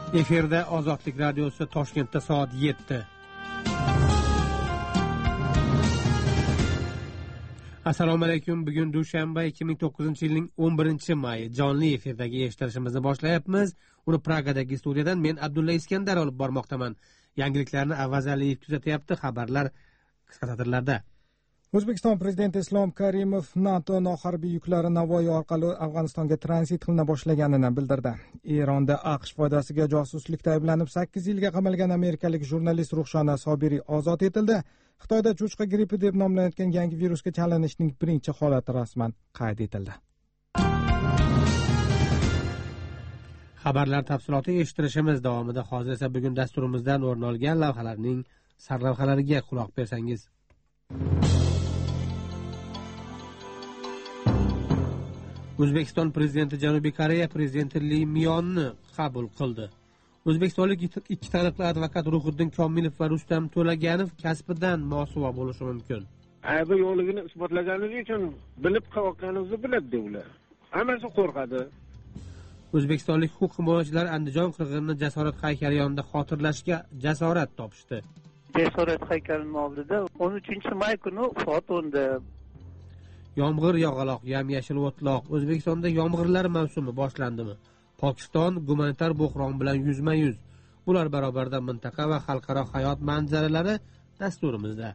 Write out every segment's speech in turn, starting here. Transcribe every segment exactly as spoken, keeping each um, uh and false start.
Efirda Ozodlik radiosi Toshkentda soat yetti. Assalomu alaykum. Bugun dushanba ikki ming to'qqizinchi yilning o'n birinchi mayi. Jonli efirdagi eshittirishimizni boshlayapmiz. Uni Pragadagi studiyadan men Abdulla Iskandar olib bormoqdaman. Yangiliklarni Avaz Aliyev kuzatyapti. Xabarlar qisqa satrlarda. O'zbekiston prezidenti Islom Karimov NATO noharbiy yuklari Navoiy orqali Afg'onistonga tranzit qilina boshlaganini bildirdi. Eronda AQSh foydasiga josuslikda ayblanib sakkiz yilga qamalgan amerikalik jurnalist Ruxshona Sobiriy ozod etildi. Xitoyda cho'chqa grippi deb nomlanayotgan yangi virusga chalinishning birinchi holati rasman qayd etildi. Xabarlar tafsiloti eshittirishimiz davomida. Hozir esa bugun dasturimizdan o'rin olgan lavhalarning sarlavhalariga quloq bersangiz. O'zbekiston prezidenti Janubiy Koreya prezidenti Li Myonni qabul qildi. O'zbekistonlik ikki taniqli advokat Ruhiddin Komilov va Rustam To'laganov kasbidan mosuvo bo'lishi mumkin. Aybi yo'qligini isbotlaganligi uchun bilib qo'yganimizni biladi ular. Hammasi qo'rqadi. O'zbekistonlik huquq himoyachilar Andijon qirg'inini jasorat haykali yonida xotirlashga jasorat topishdi. Jasorat haykalining oldida o'n uchinchi may kuni soat o'nda Yomg'ir yog'aloq, yam-yashil o'tloq. O'zbekistonda yomg'irlar mavsumi boshlandimi? Pokiston gumanitar bo'hron bilan yuzma-yuz. Bular barobarida mintaqa va xalqaro hayot manzaralari dasturimizda.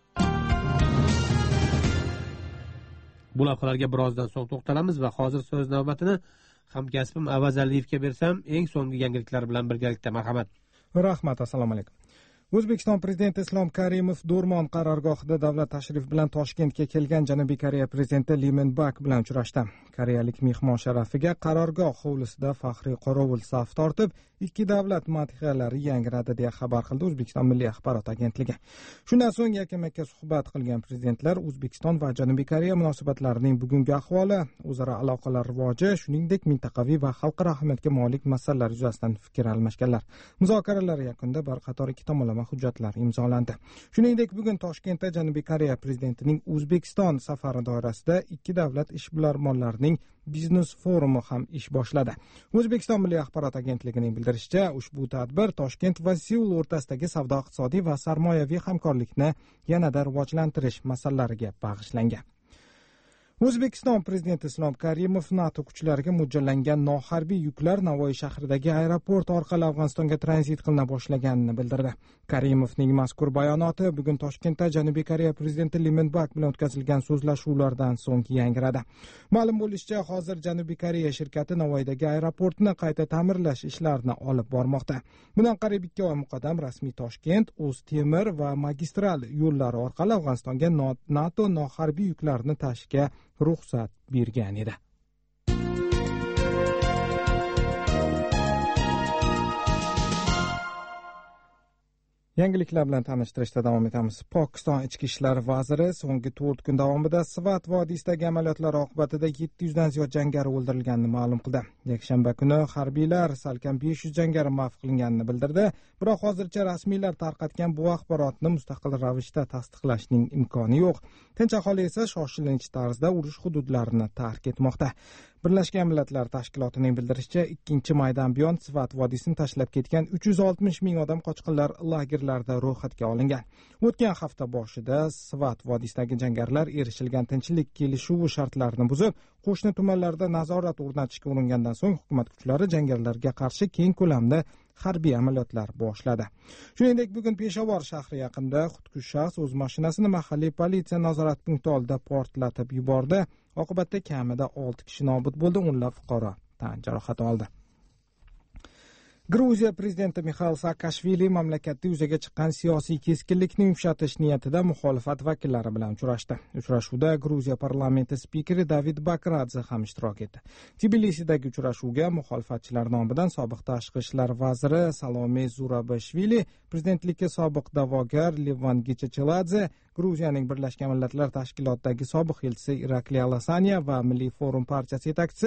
Bu lavhalarga birozdan so'ng to'xtalamiz va hozir so'z navbatini hamkasbim Avaz Aliyevga bersam, eng so'nggi yangiliklar bilan birgalikda. Marhamat. Rahmat, assalomu alaykum. O'zbekiston prezidenti Islom Karimov Do'rmon qarorgohida davlat tashrif bilan Toshkentga kelgan Janubiy Koreya prezidenti Lee Min-bak bilan uchrashdi. Koreyalik mehmon sharafiga qarorgoh hovlisida faxriy qorovul saf tortib, ikki davlat madhiyalari yangradi deya xabar qildi O'zbekiston Milliy axborot agentligi. Shundan so'ng yakama-yakka suhbat qilgan prezidentlar O'zbekiston va Janubiy Koreya munosabatlarining bugungi ahvoli, o'zaro aloqalar rivoji, shuningdek mintaqaviy va xalqaro ahamiyatga molik masalalar yuzasidan fikr almashganlar. Muzokaralar yakunida bir qator ikki tomonlama hujjatlar imzolandi. Shuningdek, bugun Toshkentda Janubiy Koreya prezidentining O'zbekiston safari doirasida ikki davlat ishbilarmonlarining biznes forumi ham ish boshladi. O'zbekiston Milliy axborot agentligining bildirishicha, ushbu tadbir Toshkent va Seul o'rtasidagi savdo-iqtisodiy va sarmoyaviy hamkorlikni yanada rivojlantirish masalalariga bag'ishlangan. O'zbekiston prezidenti Islom Karimov NATO kuchlariga mo'ljallangan noharbiy yuklar Navoiy shahridagi aeroport orqali Afg'onistonga tranzit qilina boshlaganini bildirdi. Karimovning mazkur bayonoti bugun Toshkentda Janubiy Koreya prezidenti Lee Min-bak bilan o'tkazilgan so'zlashuvlardan so'ng yangradi. Ma'lum bo'lishicha, hozir Janubiy Koreya shirkati Navoiydagi aeroportni qayta ta'mirlash ishlarini olib bormoqda. Bundan qariyb ikki oy muqaddam rasmiy Toshkent, O'ztemir va magistral yo'llari orqali Afg'onistonga NATO noharbiy yuklarini tashishga ruxsat bergan edi. Yangiliklar bilan tanishtirishda davom etamiz. Pokiston ichki ishlar vaziri so'nggi to'rt kun davomida Svat vodiysidagi amaliyotlar oqibatida yetti yuzdan ziyod jangari o'ldirilganini ma'lum qildi. Yakshanba kuni harbiylar salkam besh yuz jangari mahv qilinganini bildirdi, biroq hozircha rasmiylar tarqatgan bu axborotni mustaqil ravishda tasdiqlashning imkoni yo'q. Tinch aholi esa shoshilinch tarzda urush hududlarini tark etmoqda. Birlashgan Millatlar Tashkilotining bildirishicha, ikkinchi maydan buyon Svat vodiysini tashlab ketgan uch yuz oltmish ming odam qochqinlar lagerlarida ro'yxatga olingan. O'tgan hafta boshida Svat vodiysidagi jangarilar erishilgan tinchlik kelishuvi shartlarini buzib, qo'shni tumanlarda nazorat o'rnatishga uringandan so'ng hukumat kuchlari jangarilarga qarshi keng ko'lamda harbiy amaliyotlar boshladi. Shuningdek, bugun Peshovor shahri yaqinida xudkush shaxs o'z mashinasini mahalliy politsiya nazorat punkti oldida portlatib yubordi. Oqibatda kamida olti kishi nobud bo'ldi, o'nlab fuqaro tan jarohati oldi. Gruziya prezidenti Mixail Saakashvili mamlakatda yuzaga chiqqan siyosiy keskinlikni yumshatish niyatida muxolifat vakillari bilan uchrashdi. Uchrashuvda Gruziya parlamenti spikeri David Bakradze ham ishtirok etdi. Tbilisidagi uchrashuvga muxolifatchilar nomidan sobiq tashqi ishlar vaziri Salome Zurabishvili, prezidentlikka sobiq da'vogar Levan Gechecheladze, Gruziyaning Birlashgan Millatlar Tashkilotidagi sobiq elchisi Irakli Alasanya va Milliy forum partiyasi yetakchisi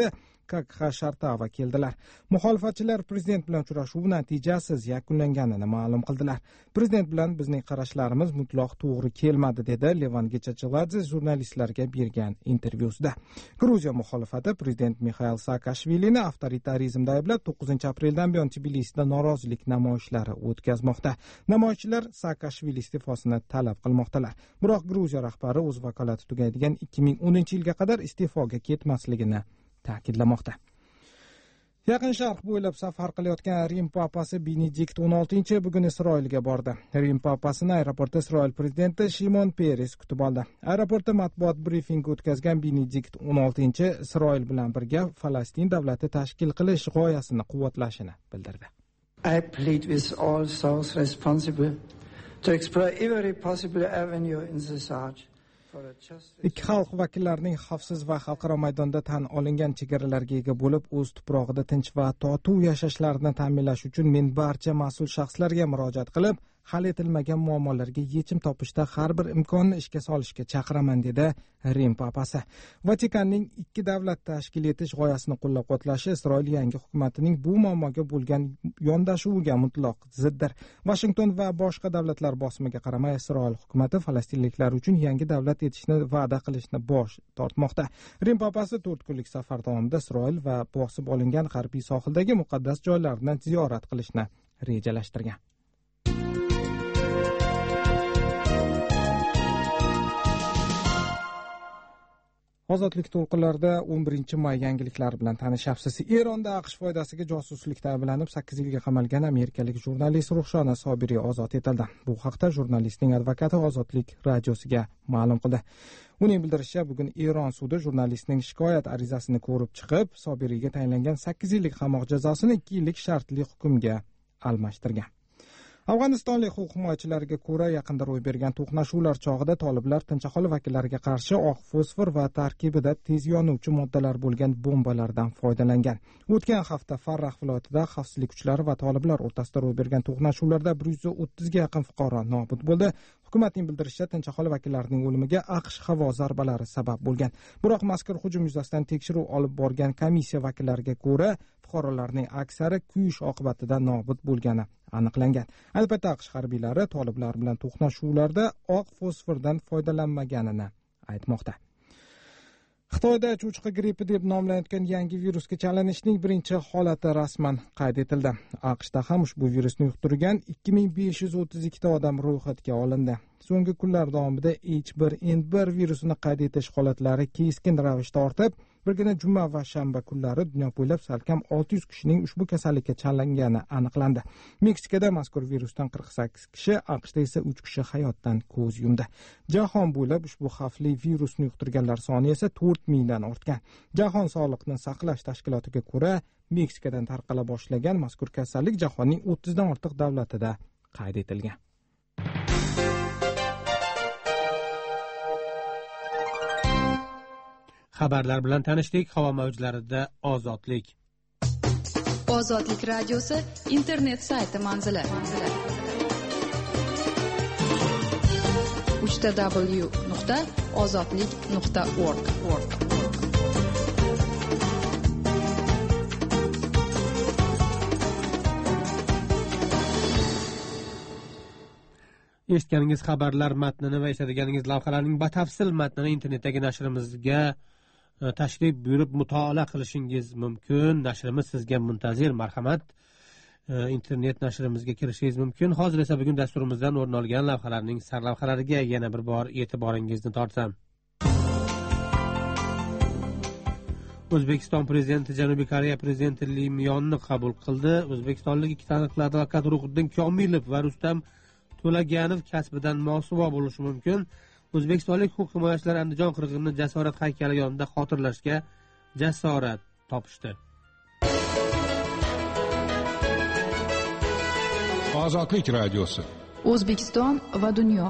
Kakxashartava keldilar. Muxolifatchilar prezident bilan uchrashuv natijasiz yakunlanganini ma'lum qildilar. Prezident bilan bizning qarashlarimiz mutlaq to'g'ri kelmadi, dedi Levan Gechachivadze jurnalistlarga bergan intervyusida. Gruziya muxolifati prezident Mixail Saakashvilini avtoritarizmda ayblab to'qqizinchi apreldan buyon Tbilisida norozilik namoyishlari o'tkazmoqda. Namoyishchilar Saakashvili iste'fosini talab qilmoqdalar. Biroq Gruziya rahbari o'z vakolati tugaydigan ikki ming o'ninchi yilga qadar iste'foga ketmasligini ta'kidlamoqda. Yaqin Sharq bo'ylab safar qilayotgan Rim papasi Benedikt o'n oltinchi bugun Isroilga bordi. Rim papasini aeroportda Isroil prezidenti Shimon Peres kutib oldi. Aeroportda matbuot brifing o'tkazgan Benedikt o'n oltinchi Isroil bilan birga Falastin davlati tashkil qilish g'oyasini quvvatlashini bildirdi. I plead with all those responsible to explore every possible avenue in the search. Ikki xalq vakillarining xavfsiz va xalqaro maydonda tan olingan chegaralarga ega bo'lib, o'z tuprog'ida tinch va totuv yashashlarini ta'minlash uchun men barcha mas'ul shaxslarga murojaat qilib, hal etilmagan muammolarga yechim topishda har bir imkonni ishga solishga chaqiraman, dedi Rim papasi. Vatikanning ikki davlat tashkil etish g'oyasini qo'llab-quvvatlashi Isroil yangi hukumatining bu muammoga bo'lgan yondashuviga mutlaq ziddir. Washington va boshqa davlatlar bosimiga qaramay Isroil hukumati falastinliklar uchun yangi davlat etishni va'da qilishni bosh tortmoqda. Rim papasi to'rt kunlik safar davomida Isroil va bosib olingan g'arbiy sohildagi muqaddas joylarni ziyorat qilishni rejalashtirgan. Ozodlik to'lqinlarida o'n birinchi may yangiliklari bilan tanishyapsiz. Eronda AQSh foydasiga josuslikda ayblanib sakkiz yilga qamalgan amerikalik jurnalist Ruxshona Sobiri ozod etildi. Bu haqda jurnalistning advokati Ozodlik radiosiga ma'lum qildi. Uning bildirishicha, bugun Eron sudi jurnalistning shikoyat arizasini ko'rib chiqib, Sobiriga tayinlangan sakkiz yillik qamoq jazosini ikki yillik shartli hukmga almashtirgan. Afg'onistonlik huquq himoyachilariga ko'ra, yaqinda ro'y bergan to'qnashuvlar chog'ida toliblar tinch aholi vakillariga qarshi oq fosfor va tarkibida tez yonuvchi moddalar bo'lgan bombalardan foydalangan. O'tgan hafta Farrax viloyatida xavfsizlik kuchlari va toliblar o'rtasida ro'y bergan to'qnashuvlarda bir yuz o'ttizga yaqin fuqaro nobud bo'ldi. Hukumatning bildirishicha, tinch aholi vakillarining o'limiga AQSh havo zarbalari sabab bo'lgan. Biroq mazkur hujum yuzasidan tekshiruv olib borgan komissiya vakillariga ko'ra, fuqarolarning aksari kuyish oqibatida nobud bo'lgani aniqlangan. Albatta, AQSh harbiylari toliblar bilan to'qnashuvlarda oq fosfordan foydalanmaganini aytmoqda. Xitoyda cho'chqa grippi deb nomlanayotgan yangi virusga chalinishning birinchi holati rasman qayd etildi. AQShda ham ushbu virusni yuqtirgan ikki ming besh yuz o'ttiz ikkita odam ro'yxatga olindi. So'nggi kunlar davomida H bir N bir virusini qayd etish holatlari keskin ravishda ortib, birgina juma va shanba kunlari dunyo bo'ylab salkam olti yuz kishining ushbu kasallikka chalingani aniqlandi. Meksikada mazkur virusdan qirq sakkiz kishi, AQShda esa uch kishi hayotdan ko'z yumdi. Jahon bo'ylab ushbu xavfli virusni yuqtirganlar soni esa to'rt mingdan ortgan. Jahon sog'liqni saqlash tashkilotiga ko'ra, Meksikadan tarqala boshlagan mazkur kasallik jahonning o'ttizdan ortiq davlatida qayd etilgan. Xabarlar bilan tanishdik. Havo mavjlarida ozodlik. Ozodlik radiosi internet sayti manzili. uch w nuqta ozodlik nuqta org. Eshitganingiz xabarlar matnini va eshitganingiz lavhalarning batafsil matnini internetdagi nashrimizga tashrif buyurib mutolaa qilishingiz mumkin. Nashrimiz sizga muntazir, marhamat. Internet nashrimizga kirishingiz mumkin. Hozir esa bugun dasturimizdan o'rin olgan lavhalarning sarlavhalariga yana bir bor e'tiboringizni tortsam. O'zbekiston prezidenti Janubiy Koreya prezidenti Lim Yonni qabul qildi. O'zbekistonlik ikki taniqli advokat Ruhiddin Komilov va Rustam To'laganov kasbidan mosuvo bo'lishi mumkin. O'zbekistonlik huquq himoyachilari Andijon qirg'inini jasorat haykali yonida xotirlashga jasorat topishdi. Ozodlik radiosi. O'zbekiston va dunyo.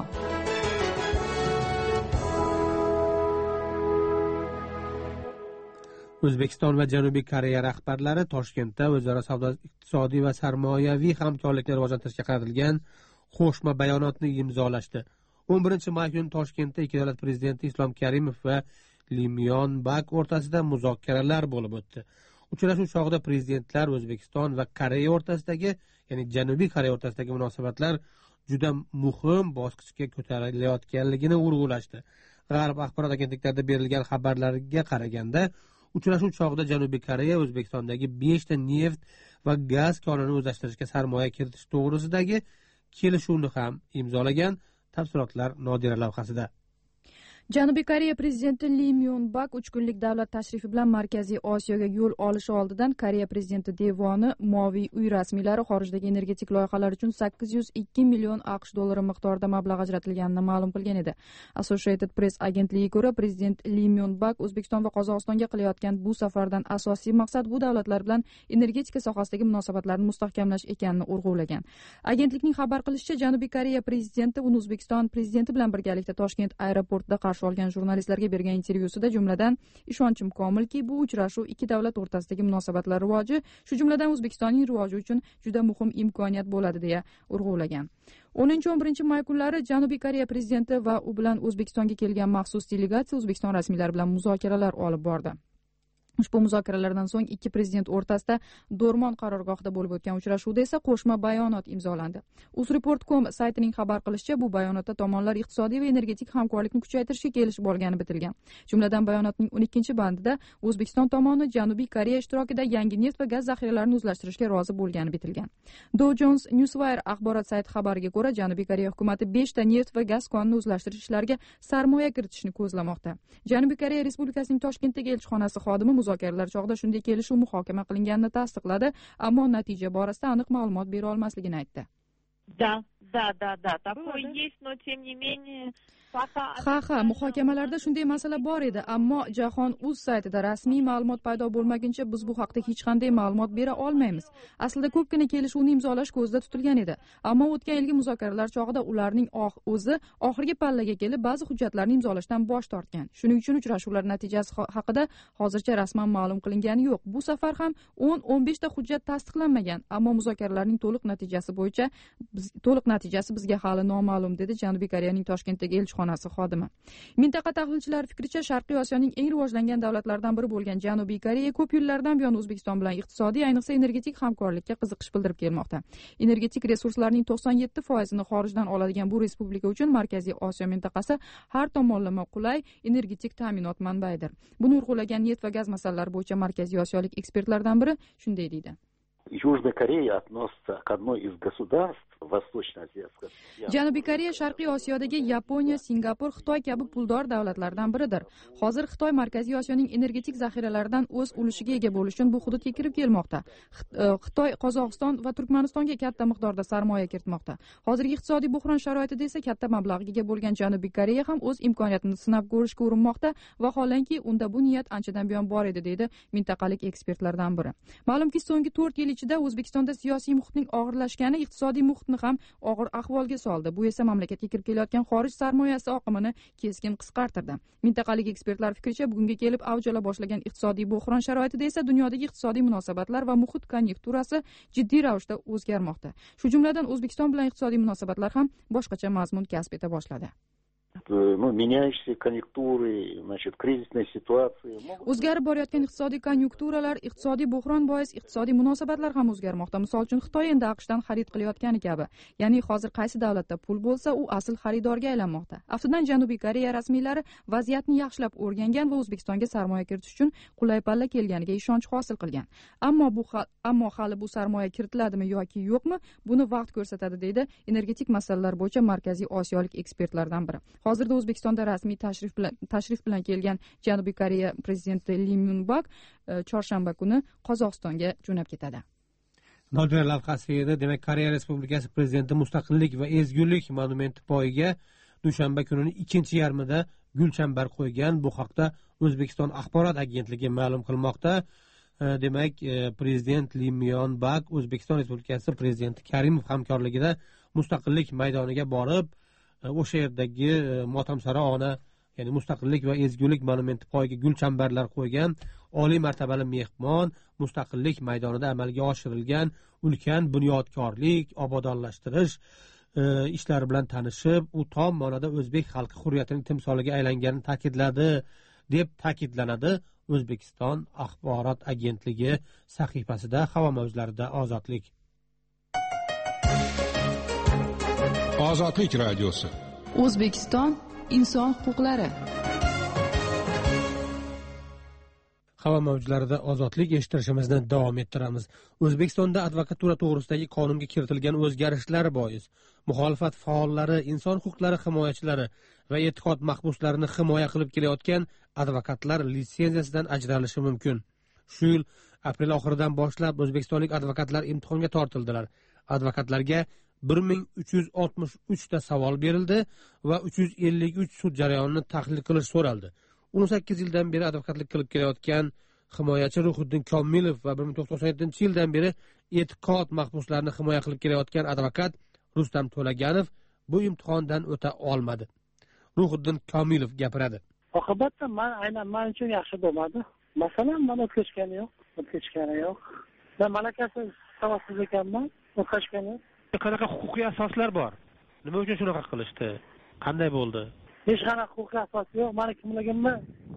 O'zbekiston va Janubiy Koreya rahbarlari Toshkentda o'zaro savdo, iqtisodiy va sarmoyaviy hamkorlikni rivojlantirishga qaratilgan qo'shma bayonotni imzolashdi. o'n birinchi may kuni Toshkentda ikki davlat prezidenti Islom Karimov va Lim Yon Bak o'rtasida muzokaralar bo'lib o'tdi. Uchrashuv chog'ida prezidentlar O'zbekiston va Koreya o'rtasidagi, ya'ni Janubiy Koreya o'rtasidagi munosabatlar juda muhim bosqichga ko'tarilayotganligini urg'ulashdi. G'arb axborot agentliklarida berilgan xabarlarga qaraganda, uchrashuv chog'ida Janubiy Koreya O'zbekistondagi beshta neft va gaz konini o'zlashtirishga sarmoya kiritish to'g'risidagi kelishuvni ham imzolagan. Tafsilotlar Nodira lavhasida. Janubiy Koreya prezidenti Lee Myung-bak uch kunlik davlat tashrifi bilan Markaziy Osiyoga yo'l olishi oldidan Koreya prezidenti devoni Moviy uy rasmiylari xorijdagi energetik loyihalar uchun sakkiz yuz ikki million AQSh dollari miqdorida mablag' ajratilganini ma'lum qilgan edi. Associated Press agentligiga ko'ra, prezident Lee Myung-bak O'zbekiston va Qozog'istonga qilayotgan bu safardan asosiy maqsad bu davlatlar bilan energetika sohasidagi munosabatlarni mustahkamlash ekanini urg'ulagan. Agentlikning xabar qilishicha, Janubiy Koreya prezidenti uni O'zbekiston prezidenti bilan birgalikda Toshkent aeroportida qarshi olgan jurnalistlarga bergan intervyusida jumladan ishonchim komilki, bu uchrashuv ikki davlat o'rtasidagi munosabatlar rivoji, shu jumladan O'zbekistonning rivoji uchun juda muhim imkoniyat bo'ladi deya urg'ulagan. o'ninchi o'n birinchi may kunlari Janubiy Koreya prezidenti va u bilan O'zbekistonga kelgan maxsus delegatsiya O'zbekiston rasmiylari bilan muzokaralar olib bordi. Ushbu muzokaralardan so'ng ikki prezident o'rtasida Do'rmon qarorgohida bo'lib o'tgan uchrashuvda esa qo'shma bayonot imzolandi. Uzreport nokta com saytining xabar qilishicha, bu bayonotda tomonlar iqtisodiy va energetik hamkorlikni kuchaytirishga kelishib olgani bitilgan. Jumladan bayonotning o'n ikkinchi bandida O'zbekiston tomoni Janubiy Koreya ishtirokida yangi neft va gaz zaxiralarini o'zlashtirishga rozi bo'lgani bitilgan. Dow Jones Newswire axborot sayti xabariga ko'ra, Janubiy Koreya hukumati beshta neft va gaz konini o'zlashtirish ishlariga sarmoya kiritishni ko'zlamoqda. Janubiy Koreya Respublikasining Toshkentdagi elchixonasi xodimi muzokaralar chog'ida shunday kelishuv muhokama qilinganini tasdiqladi, ammo natija borasida aniq ma'lumot bera olmasligini aytdi. Да, да, да, да, такое есть, но тем не менее Ha ha, muhokamalarda shunday masala bor edi, ammo Jahon uz saytida rasmiy ma'lumot paydo bo'lmaguncha biz bu haqda hech qanday ma'lumot bera olmaymiz. Aslida ko'pgina kelishuvni imzolash ko'zda tutilgan edi, ammo o'tgan yilgi muzokaralar chog'ida ularning o'zi oxirgi pallaga kelib ba'zi hujjatlarni imzolashdan bosh tortgan. Shuning uchun uchrashuvlar natijasi haqida hozircha rasman ma'lum qilingani yo'q. Bu safar ham o'n o'n besh ta hujjat tasdiqlanmagan, ammo muzokaralarning to'liq natijasi bo'yicha to'liq natijasi bizga hali noma'lum, dedi Janubiy Koreyaning Toshkentdagi elchixonasi xodimi. Mintaqa tahlilchilari fikricha, Sharqiy Osiyoning eng rivojlangan davlatlaridan biri bo'lgan Janubiy Koreya ko'p yillardan buyon O'zbekiston bilan iqtisodiy, ayniqsa energetik hamkorlikka qiziqish bildirib kelmoqda. Energetik resurslarning to'qson yetti foizini xorijdan oladigan bu respublika uchun Markaziy Osiyo mintaqasi har tomonlama qulay energetik ta'minot manbaidir. Buni urg'ulagan neft va gaz masalalari bo'yicha Markaziy Osiyolik ekspertlardan biri shunday deydi. Южная Корея относится к одной из государств Восточно-Азиатского. Janubiy Koreya Sharqiy Osiyodagi Yaponiya, Singapur, Xitoy kabi puldor davlatlardan biridir. Hozir Xitoy Markaziy Osiyoning energetik zaxiralaridan o'z ulushiga ega bo'lish uchun bu hududga kirib kelmoqda. Xitoy, Qozog'iston va Turkmanistonga katta miqdorda sarmoya kiritmoqda. Hozirgi iqtisodiy buhron sharoitida esa katta mablag'ga ega bo'lgan Janubiy Koreya ham o'z imkoniyatini sinab ko'rishga urinmoqda va vaholanki unda bu niyat anchadan buyon bor edi, deydi mintaqalik ekspertlardan biri. Ma'lumki, so'nggi to'rt yil ichida O'zbekistonda siyosiy muhitning og'irlashgani iqtisodiy muhitni ham og'ir ahvolga soldi. Bu esa mamlakatga kirib kelayotgan xorij sarmoyasi oqimini keskin qisqartirdi. Mintaqalik ekspertlar fikricha, bugunga kelib avj ola boshlagan iqtisodiy buhron sharoitida esa dunyodagi iqtisodiy munosabatlar va muhit konjunkturasi jiddiy ravishda o'zgarmoqda. Shu jumladan O'zbekiston bilan iqtisodiy munosabatlar ham boshqacha mazmun kasb eta boshladi. Ну, меняющиеся конъюнктуры, значит, кризисные ситуации. O'zgarib borayotgan iqtisodiy konjunkturalar, iqtisodiy buhron bois iqtisodiy munosabatlar ham o'zgarmoqda. Misol uchun, Xitoy endi AQShdan xarid qilayotgani kabi. Ya'ni hozir qaysi davlatda pul bo'lsa, u asl xaridorga aylanmoqda. Aftidan Janubiy Koreya rasmiylari vaziyatni yaxshilab o'rgangan va O'zbekistonga sarmoya kiritish uchun qulay palla kelganiga ishonch hosil qilgan. Ammo bu ammo hali bu sarmoya kiritiladimi yoki yo'qmi, buni vaqt ko'rsatadi, deydi energetik masalalar bo'yicha Markaziy Osiyolik ekspertlardan biri. Hozirda O'zbekistonda rasmiy tashrif bilan tashrif bilan kelgan Janubiy Koreya prezidenti Lee Myung-bak chorshanba kuni Qozog'istonga jo'nab ketadi. Nodira lavhasida, demak, Koreya Respublikasi prezidenti Mustaqillik va ezgulik monumenti poyiga dushanba kunining ikkinchi yarmida gulchambar qo'ygan. Bu haqda O'zbekiston axborot agentligi ma'lum qilmoqda. Demak, prezident Lee Myung-bak O'zbekiston Respublikasi prezidenti Karimov hamkorligida Mustaqillik maydoniga borib, o'sha yerdagi Motamsaro ona, ya'ni Mustaqillik va ezgulik monumenti poyiga gulchambarlar qo'ygan oliy martabali mehmon Mustaqillik maydonida amalga oshirilgan ulkan bunyodkorlik, obodonlashtirish ishlari bilan tanishib, u tom ma'noda o'zbek xalqi hurriyatining timsoliga aylanganini ta'kidladi, deb ta'kidlanadi O'zbekiston axborot agentligi sahifasida. Havo mavjlarida ozodlik. Ozodlik radiosi. O'zbekiston inson huquqlari. Havo mavjlarida ozodlik eshittirishimizni davom ettiramiz. O'zbekistonda advokatura to'g'risidagi qonunga kiritilgan o'zgarishlar bois muxolifat faollari, inson huquqlari himoyachilari va e'tiqod mahbuslarini himoya qilib kelayotgan advokatlar litsenziyasidan ajralishi mumkin. Shu yil aprel oxiridan boshlab o'zbekistonlik advokatlar imtihonga tortildilar. Advokatlarga bir ming uch yuz oltmish uch ta savol berildi va uch yuz ellik uch sud jarayonini tahlil qilish so'raldi. o'n sakkiz yildan beri advokatlik qilib kelayotgan himoyachi Ruhiddin Komilov va bir ming to'qson to'qson yettinchi yildan beri e'tiqod mahbuslarini himoya qilib kelayotgan advokat Rustam To'laganov bu imtihondan o'ta olmadi. Ruhiddin Komilov gapiradi. Oqibatda men aynan men uchun yaxshi bo'lmadi. Masalan, men o'tkazgani yo'q, o'tkazgani yo'q. Men malakasi savodsiz ekanman, o'tkazgani yo'q. Qanaqa huquqiy asoslar bor? Nima uchun shunaqa qilishdi? Qanday bo'ldi? Hech qanaqa huquqiy asos yo'q. Meni kimligimni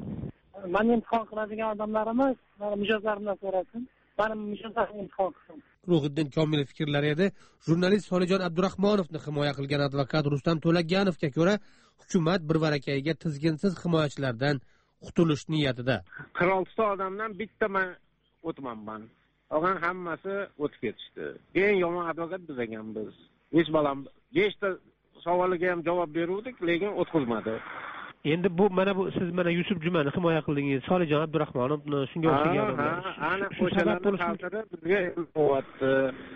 meni imtihon qiladigan odamlarimiz meni mijozlarimdan so'rasin. Meni mijozlarim imtihon qilsin. Ruhiddin Komilov fikrlari edi. Jurnalist Solijon Abdurahmonovni himoya qilgan advokat Rustam To'laganovga ko'ra, hukumat bir varakayga tizginsiz himoyachilardan qutulish niyatida. qirq olti ta odamdan bitta men o'tmanman. Qolgan hammasi o'tib ketishdi. Eng yomon advokat biz ekanmiz. Hech balam besh ta savoliga ham javob beruvdik, lekin o'tkazmadi. Endi bu mana bu siz mana Yusuf Jumani himoya qildingiz, Solijon Abdurahmonovni shunga o'xshagan odamlar. Ha, ana o'shalarning xalqida bizga qo'yapti.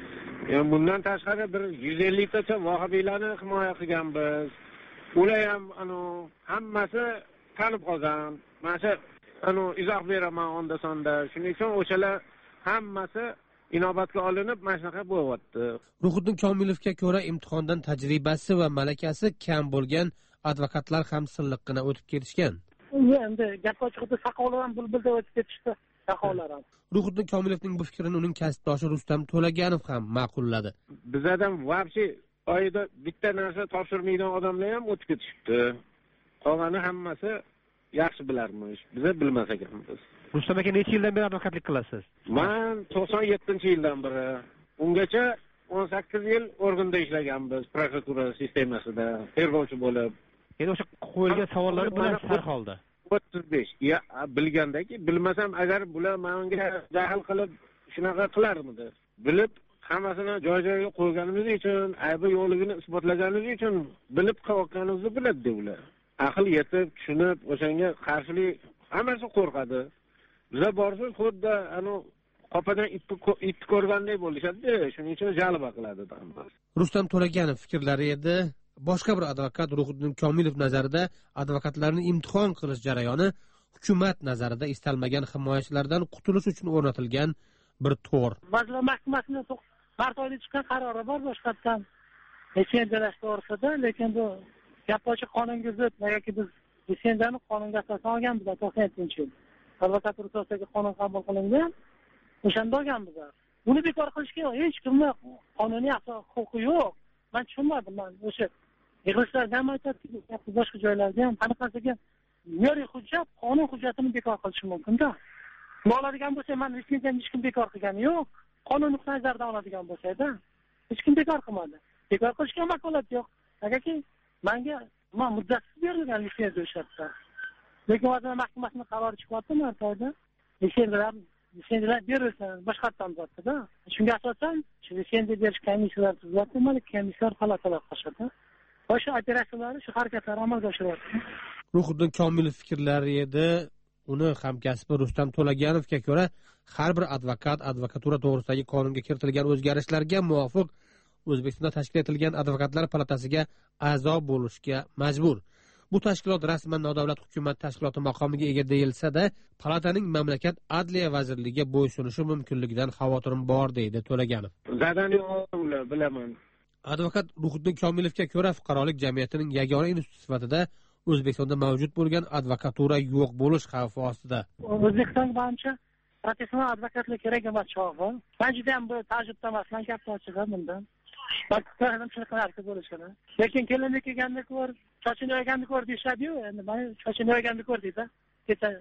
Endi bundan tashqari bir yuz ellik tacha vahobiylarni himoya qilganmiz. Ular ham anu hammasi tanib qolgan. Mana shu anu izoh beraman onda sonda. Shuning uchun o'shalar hammasi inobatga olinib mana shunaqa bo'lyapti. Ruhiddin Komilovga ko'ra imtihondan tajribasi va malakasi kam bo'lgan advokatlar ham silliqqina o'tib ketishgan. Endi gap ochiqda saqovlar ham bulbulda o'tib ketishdi, saqovlar ham. Ruhiddin Komilovning bu fikrini uning kasbdoshi Rustam To'laganov ham ma'qulladi. Bizdan vobshe oyda bitta narsa topshirmaydigan odamlar ham o'tib ketishibdi. Qolgani hammasi yaxshi bilarmish. Biz bilmas ekanmiz. Rustam aka necha yildan beri advokatlik qilasiz? Men to'qson yettinchi yildan beri. Ungacha o'n sakkiz yil organda ishlaganmiz, prokuratura sistemasida tergovchi bo'lib. Endi o'sha qo'yilgan savollar bilan sarxoldi. o'ttiz besh. Ya, bilgandaki, bilmasam agar bular menga jahl qilib shunaqa qilarmidi? Bilib hammasini joy-joyiga qo'yganimiz uchun, aybi yo'qligini isbotlaganimiz uchun bilib qilayotganimizni biladi ular. Aql yetib, tushunib, o'shanga qarshilik hammasi qo'rqadi. Bizlar borsiz xuddi anu qopadan it ko'rganday bo'lishadi, shuning uchun jalba qiladi hamma. Rustam To'laganov fikrlari edi. Boshqa bir advokat Ruhiddin Komilov nazarida advokatlarni imtihon qilish jarayoni hukumat nazarida istalmagan himoyachilardan qutulish uchun o'rnatilgan bir to'r. Vazirlar Mahkamasining mart oyida chiqqan qarori bor boshqatdan litsenziyalash to'g'risida, lekin bu gap ochiq qonunga zid, negaki biz litsenziyani qonunga asosan olganmiz to'qson yettinchi yil. Advokatura to'g'risidagi qonun qabul qilingan. O'shanda olganmiz. Buni bekor qilishga hech kimning qonuniy huquqi yo'q. Men tushunmadim. Men o'sha yig'ilishlarda ham aytadiki, boshqa joylarda ham qanaqasiga me'yoriy hujjat, qonun hujjatini bekor qilish mumkin-da. Oladigan bo'lsa, men litsenziyani hech kim bekor qilgani yo'q. Qonun nuqtai nazaridan oladigan bo'lsa-da, hech kim bekor qilmadi. Bekor qilishga vakolat yo'q. Negaki menga men muddatsiz berilgan litsenziya o'shatda. Lekin Vazirlar Mahkamasining qarori chiqyapti martda. Litsenziyalar litsenziyalar berilsin, boshqatdan bo'ladida. Shunga asosan shu litsenziya berish komissiyalari tuziladi, mana komissiyalar palatalar qilishadi. O'sha operatsiyalarni, shu harakatlarni amalga oshiryapti. Ruhiddin Komilov fikrlari edi. Uni hamkasbi Rustam To'laganovga ko'ra, har bir advokat advokatura to'g'risidagi qonunga kiritilgan o'zgarishlarga muvofiq O'zbekistonda tashkil etilgan Advokatlar palatasiga a'zo bo'lishga majbur. Bu tashkilot rasman nodavlat hukumat tashkiloti maqomiga ega deyilsa-da, palataning mamlakat Adliya vazirligiga bo'ysunishi mumkinligidan xavotirim bor deydi To'laganov. Zadani ular bilaman. Advokat Ruhiddin Komilovga ko'ra, fuqarolik jamiyatining yagona institut sifatida O'zbekistonda mavjud bo'lgan advokatura yo'q bo'lish xavfi ostida. O'zbekistonga bo'yicha professional advokatlik kerak emas chog'i. Men juda ham bu tajribada emasman, gap ochig'i bundan. Bakkadan shunaqa narsa bo'lishini. Lekin kelinlik kelganda ko'r, chochini yoyganni ko'r deyshadi-yu, endi men chochini yoyganni ko'r deydi. Kecha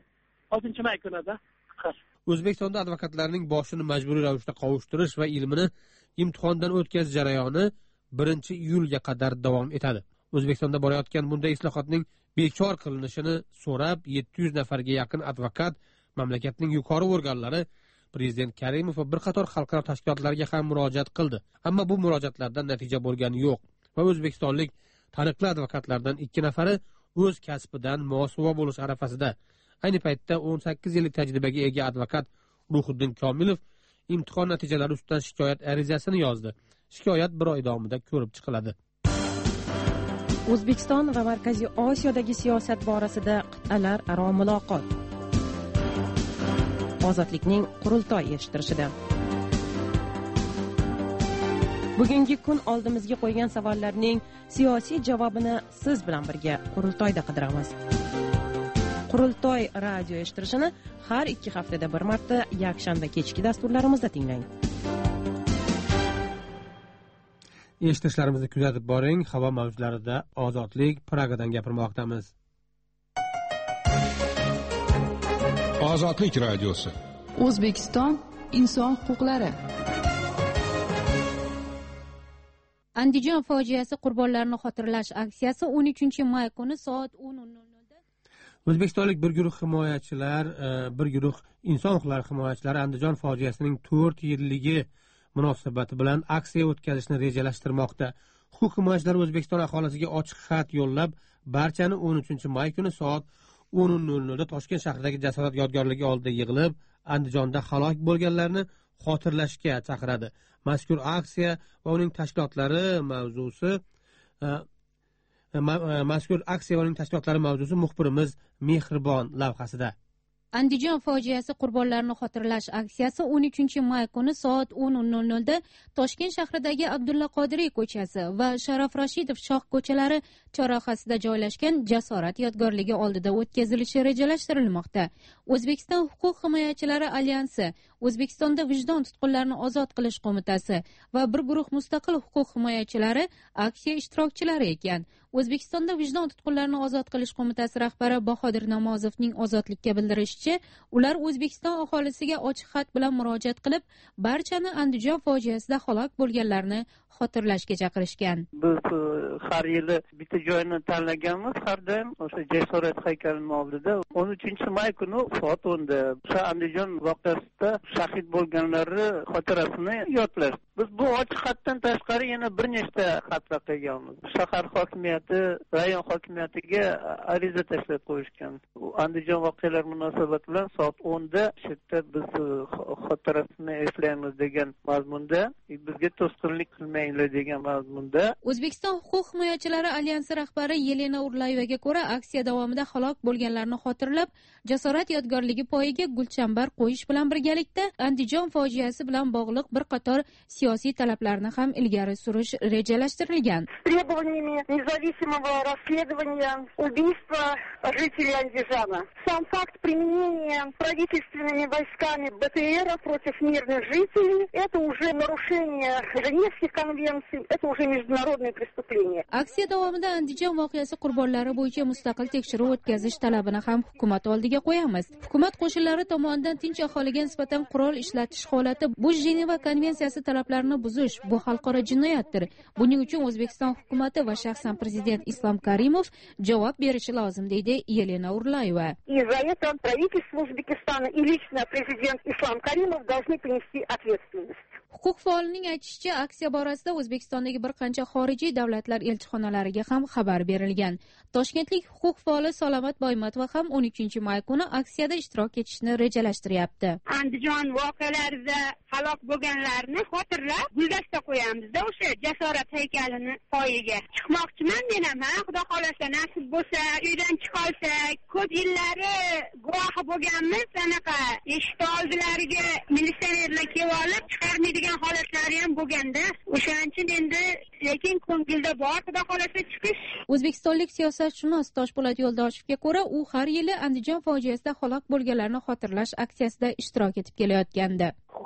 oltinchi may kunida. O'zbekistonda advokatlarning boshini majburiy ravishda qovushtirish va ilmini imtihondan o'tkazish jarayoni birinchi iyulga qadar davom etadi. O'zbekistonda borayotgan bunday islohotning bekor qilinishini so'rab yetti yuz nafarga yaqin advokat mamlakatning yuqori organlari Prezident Karimov va bir qator xalqaro tashkilotlarga ham murojaat qildi. Ammo bu murojaatlardan natija bo'lgani yo'q va o'zbekistonlik taniqli advokatlardan ikki nafari o'z kasbidan mosuvo bo'lish arafasida. Ayni paytda o'n sakkiz yillik tajribaga ega advokat Ruhiddin Komilov imtihon natijalari ustidan shikoyat arizasini yozdi. Shikoyat bir oy davomida ko'rib chiqiladi. O'zbekiston va Markaziy Osiyodagi siyosat borasida qit'alar aro muloqot. Ozodlikning qurultoy yig'ishtirishida. Bugungi kun oldimizga qo'ygan savollarning siyosiy javobini siz bilan birga qurultoyda qidiramiz. Qurultoy radio yig'ishtirishini har ikki haftada bir marta yakshanba kechki dasturlarimizda tinglang. Eshitishlarimizni kuzatib boring. Havo mavjlarida ozodlik Pragadan gapirmoqdamiz. Ozodlik radiosi. O'zbekiston inson huquqlari. Andijon fojiasi qurbonlarini xotirlash aksiyasi o'n uchinchi may kuni soat o'n nol nol da O'zbekistonlik bir guruh himoyachilar, bir guruh inson huquqlari himoyachilari Andijon fojiasining to'rt yilligi munosabati bilan aksiya o'tkazishni rejalashtirmoqda. Huquq himoyachilari O'zbekiston aholisiga ochiq xat yo'llab, barchani o'n uchinchi may kuni soat o'n nol nol da Toshkent shahridagi Jasorat yodgorligi oldida yig'ilib, Andijonda halok bo'lganlarni xotirlashga chaqiradi. Mazkur aksiya va uning tashkilotlari mavzusi mazkur aksiya va uning tashkilotlari mavzusi muxbirimiz Mehribon lavhasida. Andijon fojiasi qurbonlarini xotirlash aksiyasi o'n uchinchi may kuni soat o'n nol nol da Toshkent shahridagi Abdulla Qodiriy ko'chasi va Sharof Rashidov shoh ko'chalari chorrahasida joylashgan Jasorat yodgorligi oldida o'tkazilishi rejalashtirilmoqda. O'zbekiston huquq himoyachilari alyansi, O'zbekistonda vijdon tutqunlarini ozod qilish qo'mitasi va bir guruh mustaqil huquq himoyachilari aksiya ishtirokchilari ekan. O'zbekistonda vijdon tutqunlarini ozod qilish qo'mitasi rahbari Bahodir Namozovning ozodlikka bildirishicha, ular O'zbekiston aholisiga ochiq xat bilan murojaat qilib, barchani Andijon fojiasida halok bo'lganlarni xotirlashga chaqirishgan. Biz har yili bitta joyni tanlaganmiz, har doim o'sha Jasorat haykalining oldida o'n uchinchi may kuni soat o'nda o'sha Andijon voqeasida shahid bo'lganlarni xotirasini yodlash. Biz bu ochiq xatdan tashqari yana bir nechta xatlar qilganmiz. Shahar hokimiyati, rayon hokimiyatiga ariza tashlab qo'yishgan. Andijon voqealari munosabati bilan soat o'nda shu yerda biz xotirasini eslaymiz degan mazmunda, bizga to'sqinlik qilmanglar degan mazmunda. O'zbekiston huquq himoyachilari alyansi rahbari Yelena Urlayevaga ko'ra, aksiya davomida halok bo'lganlarni xotirlab, Jasorat yodgorligi poyiga gulchambar qo'yish bilan birgalikda Andijon fojiasi bilan bog'liq bir qator siyosiy talablarni ham ilgari surish rejalashtirilgan. Требованиями независимого расследования убийства жителей Андижана. Сам факт применения правительственными войсками БТР против мирных жителей – это уже нарушение Женевских конвенций, это уже международное преступление. Aksiya davomida Andijon voqeasi qurbonlari bo'yicha mustaqil tekshiruv o'tkazish talabini ham hukumat oldiga qo'yamiz. Hukumat qo'shinlari tomonidan tinch aholiga nisbatan qurol ishlatish holati bu Jeneva konvensiyasi talablarini buzish, bu xalqaro jinoyatdir. Buning uchun O'zbekiston hukumati va shaxsan prezident Islom Karimov javob berishi lozim, deydi Yelena Urlayeva. И за это правительство Узбекистана и лично президент Ислам Каримов должны понести ответственность. Huquq faolining aytishicha, aksiya borasida O'zbekistondagi bir qancha xorijiy davlatlar elchixonalariga ham xabar berilgan. Toshkentlik huquq faoli Salomat Boymatova ham o'n uchinchi may kuni aksiyada ishtirok etishni rejalashtiryapti. Andijon voqealarida halok bo'lganlarni xotirlab, guldasta qo'yamizda o'sha Jasorat haykalini poyiga. Chiqmoqchiman men ham, ha, Xudo xolasa nasib bo'lsa, uydan chiqolsak, ko'p yillari guvohi bo'lganmiz, anaqa eshik oldilariga militsionerlar kelib olib chiqarmaydigan holatlari ham bo'lganda, o'shaning endi lekin ko'ngilda bor, Xudo xolasa chiqish. O'zbekistonlik siyosatshunos Toshpo'lat Yo'ldoshevga ko'ra, u har yili Andijon fojiasida halok bo'lganlarni xotirlash aksiyasida ishtirok etib kelayotgandi. Huquq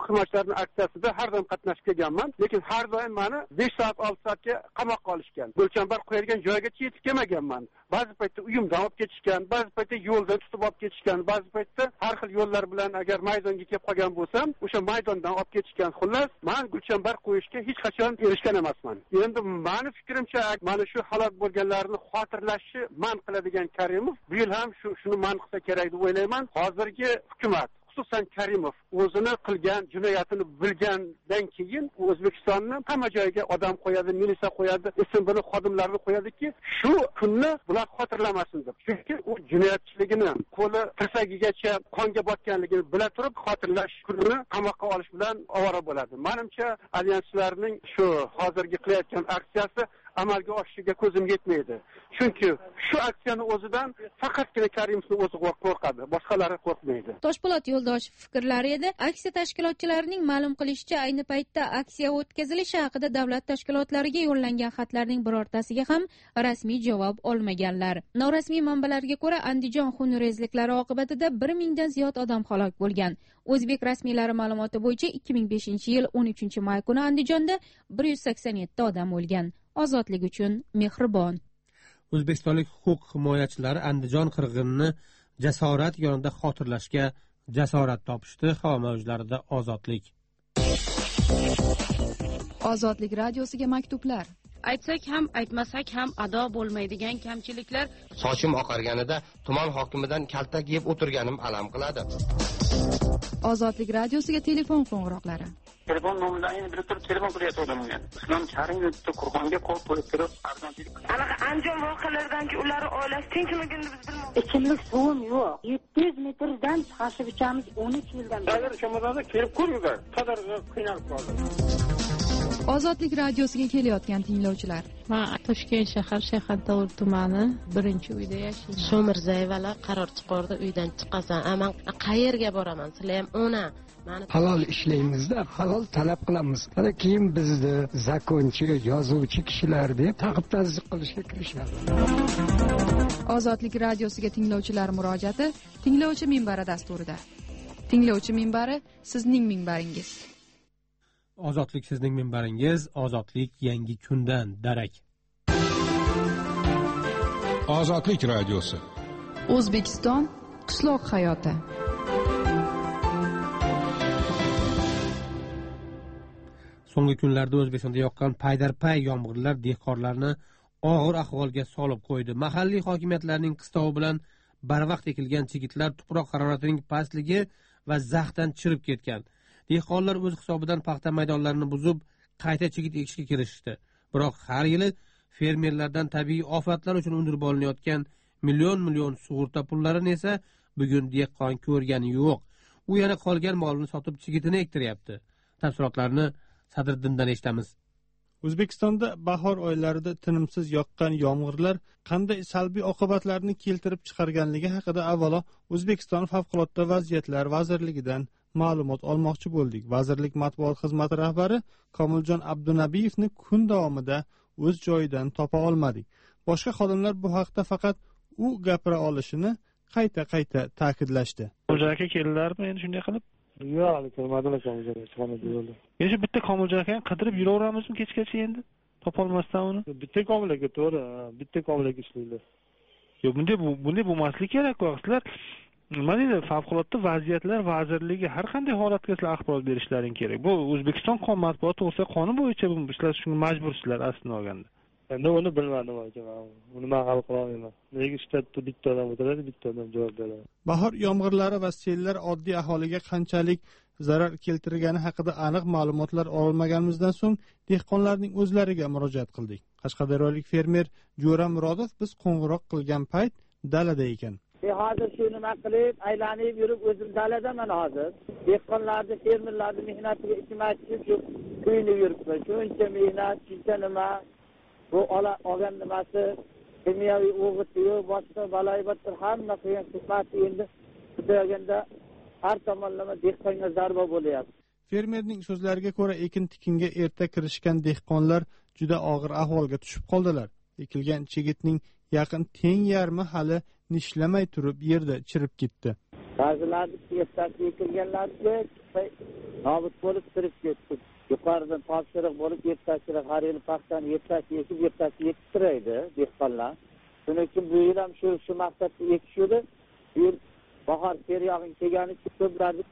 xizmatchilarning aksiyasida har doim qatnashib kelganman, lekin har doim meni besh soat olti soatga qamoqqa olishgan. O'lchambar qo'yilgan joygacha yetib kelmaganman. Ba'zi paytda uyimdan olib ketishgan, ba'zi paytda yo'ldan tutib olib ketishgan, ba'zi paytda har xil yo'llar bilan agar maydonga kelib qolgan bo'lsam, o'sha maydondan olib ketishgan. Xullas, men gulchambar qo'yishga hech qachon erishgan emasman. Endi meni fikrimcha, mana shu halok bo'lganlarni xotirlashni man qiladigan Karimov bu yil ham shu shuni man qilsa kerak deb o'ylayman. Hozirgi hukumat, xususan Karimov o'zini qilgan jinoyatini bilgandan keyin O'zbekistonni hamma joyga odam qo'yadi, militsiya qo'yadi, ism bilan xodimlarni qo'yadiki, shu kunni bular xotirlamasin deb. Chunki u jinoyatchiligini qo'li tirsagigacha qonga botganligini bila turib xotirlash kunini qamoqqa olish bilan ovora bo'ladi. Menimcha, alyanslarning shu hozirgi qilayotgan aksiyasi amalga oshishiga ko'zim yetmaydi. Chunki shu aksiyani o'zidan faqatgina Karimovning o'zi qo'rqadi, boshqalari qo'rqmaydi. Toshpo'lat Yo'ldoshev fikrlari edi. Aksiya tashkilotchilarining ma'lum qilishicha, ayni paytda aksiya o'tkazilishi haqida davlat tashkilotlariga yo'llangan xatlarning birortasiga ham rasmiy javob olmaganlar. Norasmiy manbalarga ko'ra, Andijon xunrezliklari oqibatida bir mingdan ziyod odam halok bo'lgan. O'zbek rasmiylari ma'lumoti bo'yicha ikki ming beshinchi yil o'n uchinchi may kuni Andijonda bir yuz sakson yetti odam o'lgan. Ozodlik uchun mehribon. O'zbekistonlik huquq himoyachilari Andijon qirg'inini jasorat yonida xotirlashga jasorat topishdi. Havo mavjlarida ozodlik. Ozodlik radiosiga maktublar. Aytsak ham, aytmasak ham ado bo'lmaydigan kamchiliklar. Sochim oqarganida tuman hokimidan kaltak yeb o'tirganim alam qiladi. Ozodlik radiosiga telefon qo'ng'iroqlari. Telefon nomeridan endi bir turib telefon qilyapti men. Islom Karimov Qur'onga qo'l qo'yib turib, arzonchilik. Anaqa Andijon voqealaridanki ular oilasi tinchligini biz bilmaymiz. Ichimlik suvim yo'q. yetti yuz metrdan tashib ichamiz o'n uch yildan beri. Agar Shomadonda kelib ko'ringlar, qadar qiynalib qoldim. Ozodlik radiosiga kelayotgan tinglovchilar. Men Toshkent shahar Shayxontohur tumani birinchi uyda yashayman. Shomirzayevalar qaror chiqardi, uydan chiqasan. Men qayerga boraman? Sizlar ham ona halol ishlaymiz-da, halol talab qilamiz. Mana keyin bizni zakonchi, yozuvchi kishilar deb taqib-tazdiq qilishga kirishadi. Ozodlik radiosiga tinglovchilar murojaati Tinglovchi minbari dasturida. Tinglovchi minbari sizning minbaringiz. Ozodlik sizning minbaringiz, ozodlik yangi kundan darak. Ozodlik radiosi. O'zbekiston qishloq hayoti. So'nggi kunlarda O'zbekistonda yoqqan paydarpay yomg'irlar dehqonlarni og'ir ahvolga solib qo'ydi. Mahalliy hokimiyatlarning qistovi bilan barvaqt ekilgan chigitlar tuproq haroratining pastligi va zaxdan chirib ketgan. Dehqonlar o'z hisobidan paxta maydonlarini buzib, qayta chigit ekishga kirishdi. Biroq har yili fermerlardan tabiiy ofatlar uchun undirib olinayotgan million-million sug'urta pullarini esa bugun dehqon ko'rgani yo'q. U yana qolgan molini sotib chigitini ektiryapti. Tafsilotlarni Sadriddindan eshitamiz. O'zbekistonda bahor oylarida tinimsiz yoqqan yomg'irlar qanday salbiy oqibatlarni keltirib chiqarganligi haqida avvalo O'zbekiston favqulodda vaziyatlar vazirligidan ma'lumot olmoqchi bo'ldik. Vazirlik matbuot xizmati rahbari Komiljon Abdunabiyevni kun davomida o'z joyidan topa olmadik. Boshqa xodimlar bu haqda faqat u gapira olishini qayta-qayta ta'kidlashdi. Komiljon aka keldilarmi endi shunday qilib? Yo'q, kelmadilar Komiljon aka, chiqmadi yo'lda. Endi bitta Komiljon akani qidirib yuraveramizmi kechgacha endi? Topolmasdan uni. Bitta Komil aka to'g'ri, bitta Komil aka ishlaydi. Yo'q, bunday bu bunday bo'lmasligi kerak-ku. Sizlar nima deydi, favqulodda vaziyatlar vazirligi har qanday holatga sizlar axborot berishlaring kerak. Bu O'zbekiston qonun matbuot to'g'risida qonun bo'yicha bu sizlar shunga majbursizlar aslida olganda. Endi uni bilmadim aka. Uni men hal qila olmayman. Nega shtatda bitta odam o'tiradi, bitta odam javob beradi. Bahor yomg'irlari va sellar oddiy aholiga qanchalik zarar keltirgani haqida aniq ma'lumotlar olmaganimizdan so'ng dehqonlarning o'zlariga murojaat qildik. Qashqadaryolik fermer Jo'ra Murodov biz qo'ng'iroq qilgan payt dalada ekan. E hozir shu nima qilib, aylanib yurib o'zim daladaman hozir. Dehqonlarni, fermerlarni mehnatiga ichim achib, shu kuyinib yuribman. Shuncha mehnat, shuncha nima, bu ola olgan nimasi, kimyoviy o'g'itiyu, boshqa baloybatlar hamma qilgan xizmat endi tugatganda har tomonlama dehqonga zarba bo'lyapti. Fermerning so'zlariga ko'ra, ekin-tikinga erta kirishgan dehqonlar juda og'ir ahvolga tushib qoldilar. Ekilgan chigitning yaqin teng yarmi hali nishlamay turib yerda chirib ketdi. Ba'zilar ertasi ekilganlarga nobud bo'lib kirib ketdi. Yuqoridan topshiriq bo'lib ertasiroq har yil paxtani ertasi ekib ertasi yetishtiraydi dehqonlar. Shuning uchun bu yil ham shu shu maqsadda ekishdi. Bu yil bahor seryog'ing kelgani uchun ko'plarni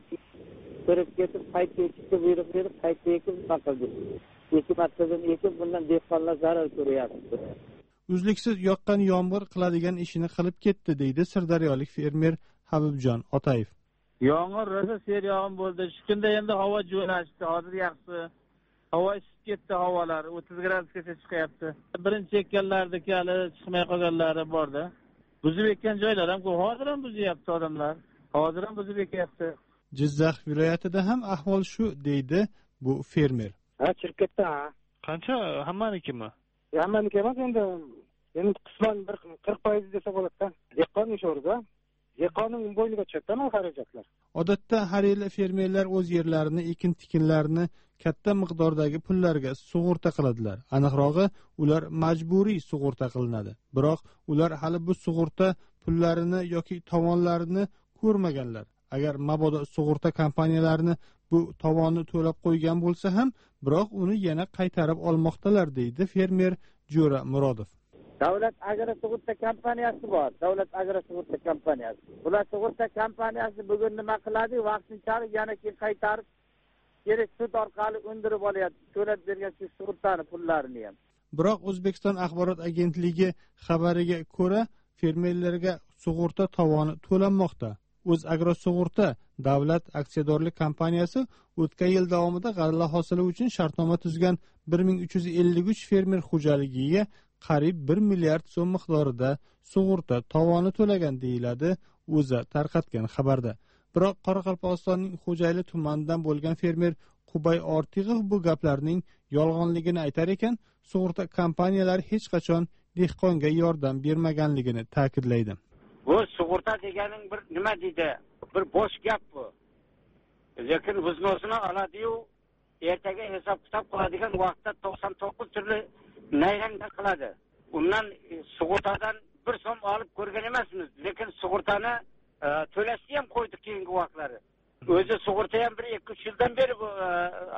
kirib ketib qayta ekishga buyruq berib qayta ekib qildi. Ikki martadan ekib bundan dehqonlar zarar ko'ryapti. Uzluksiz yoqqan yomg'ir qiladigan ishini qilib ketdi, deydi sirdaryolik fermer Habibjon Otayev. Yomg'ir rosa seryog'im bo'ldi. Shu kunda endi havo jo'nashdi, hozir yaxshi. Havo isib ketdi, havolar o'ttiz gradusgacha chiqyapti. Birinchi ekkanlardagi hali chiqmay qolganlari borda. Buzib ekkan joylar ham ko'p, hozir ham buzyapti odamlar. Hozir ham buzib ekyapti. Jizzax viloyatida ham ahvol shu, deydi bu fermer. Ha, shirkatda qancha hammanikimi? Hammaniki emas, endi endi qisman bir qirq foiz desa bo'ladi-da. Dehqon ish o'rida. Dehqonning bo'yniga tushadi xarajatlar. Odatda har yil fermerlar o'z yerlarini, ekin-tikinlarini katta miqdordagi pullarga sug'urta qiladilar. Aniqrog'i, ular majburiy sug'urta qilinadi. Biroq ular hali bu sug'urta pullarini yoki tovonlarini ko'rmaganlar. Agar mabodo sug'urta kompaniyalarini bu tovonni to'lab qo'ygan bo'lsa ham, biroq uni yana qaytarib olmoqdalar, deydi fermer Jo'ra Murodov. Davlat agro sug'urta kompaniyasi bor. Davlat agro sug'urta kompaniyasi. Bular sug'urta kompaniyasi bugun nima qiladi? Vaqtinchalik yana keyin qaytarib kerak sud orqali undirib olyapti. To'lab bergan shu sug'urtani pullarini ham. Biroq O'zbekiston axborot agentligi xabariga ko'ra, fermerlarga sug'urta tovoni to'lanmoqda. O'z agro sug'urta davlat aksiyadorlik kompaniyasi o'tgan yil davomida g'alla hosili uchun shartnoma tuzgan bir ming uch yuz ellik uch fermer xo'jaligiga qariyb bir milliard so'm miqdorida sug'urta tovoni to'lagan, deyiladi O'zA tarqatgan xabarda. Biroq Qoraqalpog'istonning Xo'jayli tumanidan bo'lgan fermer Qubay Ortiqov bu gaplarning yolg'onligini aytar ekan, sug'urta kompaniyalari hech qachon dehqonga yordam bermaganligini ta'kidlaydi. Bu sug'urta deganing bir nima deydi? Bir bosh gap bu. Lekin viznosini oladi-yu, ertaga hisob kitob qiladigan vaqtda to'qson to'qqiz turli nayrangda qiladi. Undan sug'urtadan bir so'm olib ko'rgan emasmiz, lekin sug'urtani e, to'lashni ham qo'ydik keyingi vaqtlari. O'zi sug'urta ham bir ikki uch yildan beri bu e,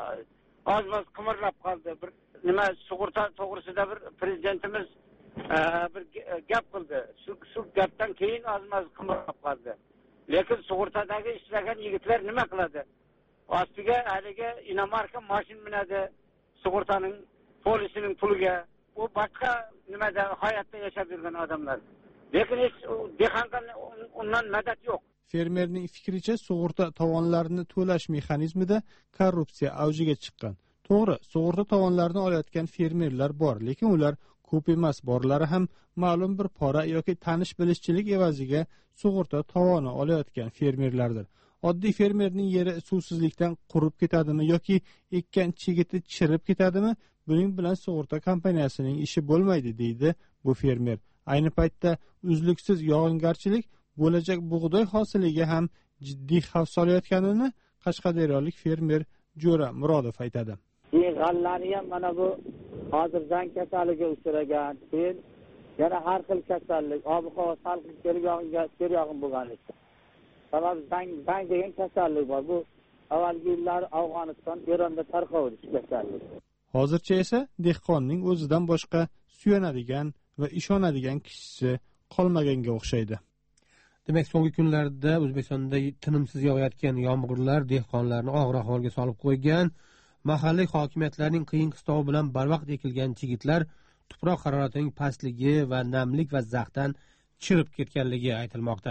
oz-moz qimirlab qoldi. Bir nima sug'urta to'g'risida bir prezidentimiz e, bir gap qildi. Shu shu gapdan keyin oz-moz qimirlab qoldi. Lekin sug'urtadagi ishlagan yigitlar nima qiladi? Ostiga haligi inomarka mashin minadi, sug'urtaning polisining puliga. U boshqa nimada hayotda yashab yurgan odamlar. Lekin hech dehqondan undan madad yo'q. Fermerning fikricha, sug'urta tovonlarini to'lash mexanizmida korrupsiya avjiga chiqqan. To'g'ri, sug'urta tovonlarini olayotgan fermerlar bor, lekin ular ko'p emas, borlari ham ma'lum bir pora yoki tanish-bilishchilik evaziga sug'urta tovoni olayotgan fermerlardir. Oddiy fermerning yeri suvsizlikdan qurib ketadimi yoki ekkan chigiti chirib ketadimi? Buning bilan sug'urta kompaniyasining ishi bo'lmaydi, deydi bu fermer. Ayni paytda uzluksiz yog'ingarchilik bo'lajak bug'doy hosiliga ham jiddiy xavf solayotganini qashqadaryolik fermer Jo'ra Murodov aytadi. G'allani ham mana bu hozir zang kasaliga uchragan, keyin yana har xil kasallik, ob-havo salqin keryog'in bo'lganlikda. Sabab zang zang degan kasallik bor. Bu avvalgi yillar Afg'oniston, Eronda tarqaldi shu kasallik. Hozircha esa dehqonning o'zidan boshqa suyanadigan va ishonadigan kishisi qolmaganga o'xshaydi. Demak, so'nggi kunlarda O'zbekistonda tinimsiz yog'ayotgan yomg'irlar dehqonlarni og'ir ahvolga solib qo'ygan. Mahalliy hokimiyatlarning qiyin qistovi bilan barvaqt ekilgan chigitlar tuproq haroratining pastligi va namlik va zaxdan chirib ketganligi aytilmoqda.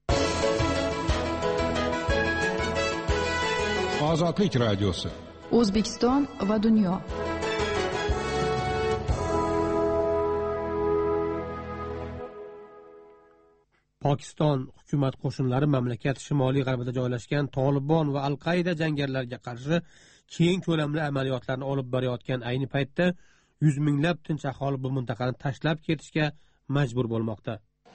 Ozodlik radiosi. O'zbekiston va dunyo. Pokiston hukumat qo'shinlari mamlakat shimoliy g'arbida joylashgan Tolibon va Al-Qaida jangarilariga qarshi keng ko'lamli amaliyotlarni olib borayotgan ayni paytda yuz minglab tinch aholi bu mintaqani tashlab ketishga majbur bo'lmoqda.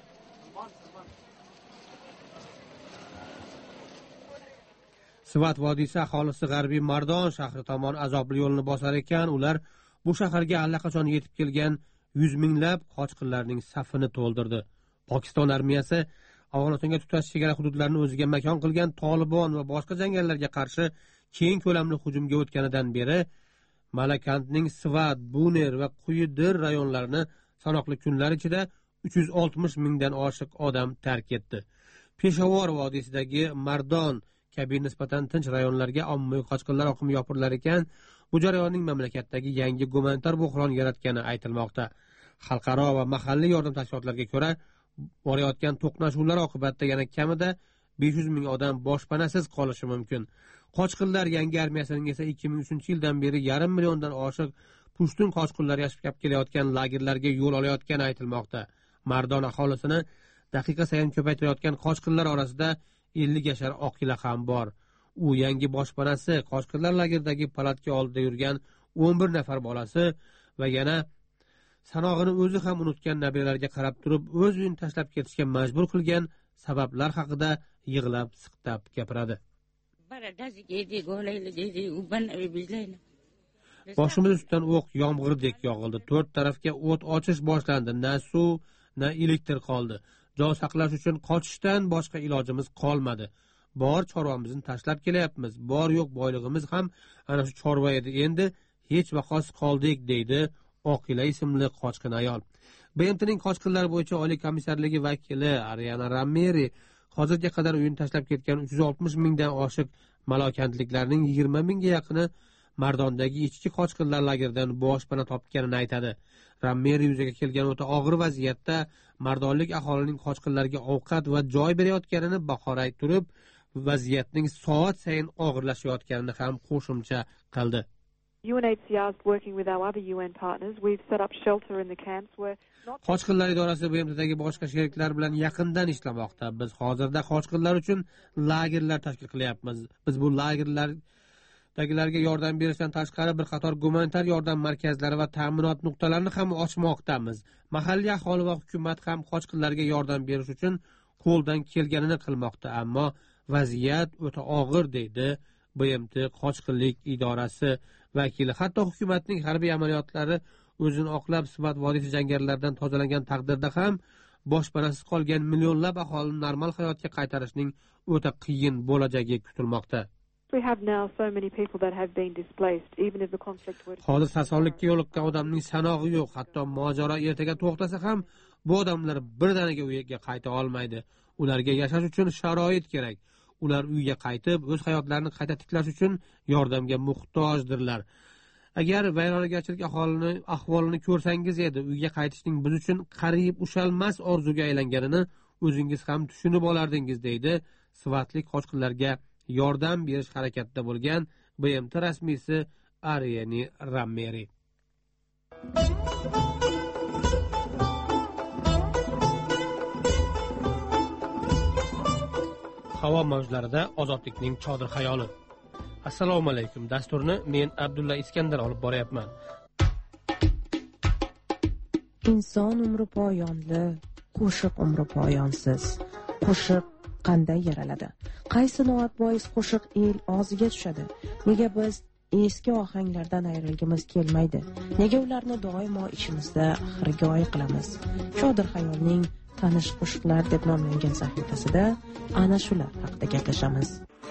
Sivat vodiysi aholisi g'arbiy Mardon shahri tomon azobli yo'lni bosar ekan, ular bu shaharga allaqachon yetib kelgan yuz minglab qochqinlarning safini to'ldirdi. Pokiston armiyasi Afg'onistonga tutash chegara hududlarini o'ziga makon qilgan Tolibon va boshqa jangarilarga qarshi keng ko'lamli hujumga o'tganidan beri Malakandning Svat, Buner va Quyidir rayonlarini sanoqli kunlar ichida uch yuz oltmish mingdan oshiq odam tark etdi. Peshovor vodiysidagi Mardon kabi nisbatan tinch rayonlarga ommaviy qochqinlar oqimi yopirilar ekan, bu jarayonning mamlakatdagi yangi gumanitar buhron yaratgani aytilmoqda. Xalqaro va mahalliy yordam tashkilotlariga ko'ra, borayotgan to'qnashuvlar oqibatida yana kamida besh yuz ming odam boshpanasiz qolishi mumkin. Qochqinlar yangi armiyasining esa ikki ming uchinchi yildan beri yarim milliondan oshiq pushtun qochqinlar yashab kelayotgan lagerlarga yo'l olayotgani aytilmoqda. Mardon aholisini daqiqa sayin ko'paytirayotgan qochqinlar orasida ellik yashar Oqila ham bor. U yangi boshpanasi, qochqinlar lageridagi palatka oldida yurgan o'n bir nafar bolasi va yana sanog'ini o'zi ham unutgan nabiralariga qarab turib, o'z uyini tashlab ketishga majbur qilgan sabablar haqida yig'lab siqtab gapiradi. Boshimiz ustidan o'q yomg'irdek yog'ildi. To'rt tarafga o't ochish boshlandi. Na suv, na elektr qoldi. Jon saqlash uchun qochishdan boshqa ilojimiz qolmadi. Bor chorvamizni tashlab kelyapmiz. Bor yo'q boylig'imiz ham ana shu chorva edi. Endi hech vaqos qoldik, deydi Oqila ismli qochqin ayol. B M T'ning qochqinlar bo'yicha oliy komissarligi vakili Ariana Rammeri hozirga qadar uyini tashlab ketgan uch yuz oltmish mingdan oshiq malokandliklarning yigirma mingga yaqini Mardondagi ichki qochqinlar lageridan boshpana topganini aytadi. Rammeri yuzaga kelgan o'ta og'ir vaziyatda mardonlik aholining qochqinlarga ovqat va joy berayotganini bahoray turib, vaziyatning soat sayin og'irlashayotganini ham qo'shimcha qildi. U N H C R is working with our other U N partners. We've set up shelter in the camps where Qochqinlar idorasi B M T'dagi boshqa sheriklar bilan yaqindan ishlamoqda. Biz hozirda qochqinlar uchun lagerlar tashkil qilyapmiz. Biz bu lagerlardagilarga yordam berishdan tashqari bir qator gumanitar yordam markazlari va ta'minot nuqtalarini ham ochmoqdamiz. Mahalliy aholi va hukumat ham qochqinlarga yordam berish uchun qo'ldan kelganini qilmoqda, ammo vaziyat o'ta og'ir, deydi B M T qochqinlik idorasi vakili. Hatto hukumatning harbiy amaliyotlari o'zini oqlab Svat vodiysi jangarilardan tozalangan taqdirda ham boshpanasiz qolgan millionlab aholini normal hayotga qaytarishning o'ta qiyin bo'lajagi kutilmoqda. Hozir sasonlikka yo'liqqan odamning sanog'i yo'q. Hatto mojaro ertaga to'xtasa ham bu odamlar birdaniga uyiga qayta olmaydi. Ularga yashash uchun sharoit kerak. Ular uyga qaytib, o'z hayotlarini qayta tiklash uchun yordamga muhtojdirlar. Agar vayronagarchilik aholini ahvolini ko'rsangiz edi, uyga qaytishning biz uchun qariyb ushalmas orzuga aylanganini o'zingiz ham tushunib olardingiz, deydi Svatlik qochqinlarga yordam berish harakatida bo'lgan B M T rasmiysi Ariani Rammeri. Havo mavjlarida ozodlikning chodir xayoli. Assalomu alaykum. Dasturni men Abdulla Iskandar olib boryapman. Inson umri poyonli, qo'shiq umri poyonsiz. Qo'shiq qanday yaraladi? Qaysi noat bois qo'shiq el og'ziga tushadi? Nega biz eski ohanglardan ayrilgimiz kelmaydi? Nega ularni doimo ichimizda xirgoy qilamiz? Chodir xayolning tanish qo'shiqlar deb nomlangan sahifasida ana shular haqida gaplashamiz.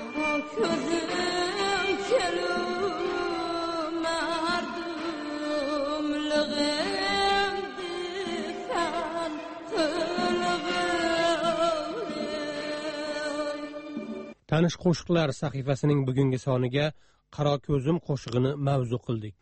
Tanish qo'shiqlar sahifasining bugungi soniga Qaro ko'zim qo'shig'ini mavzu qildik.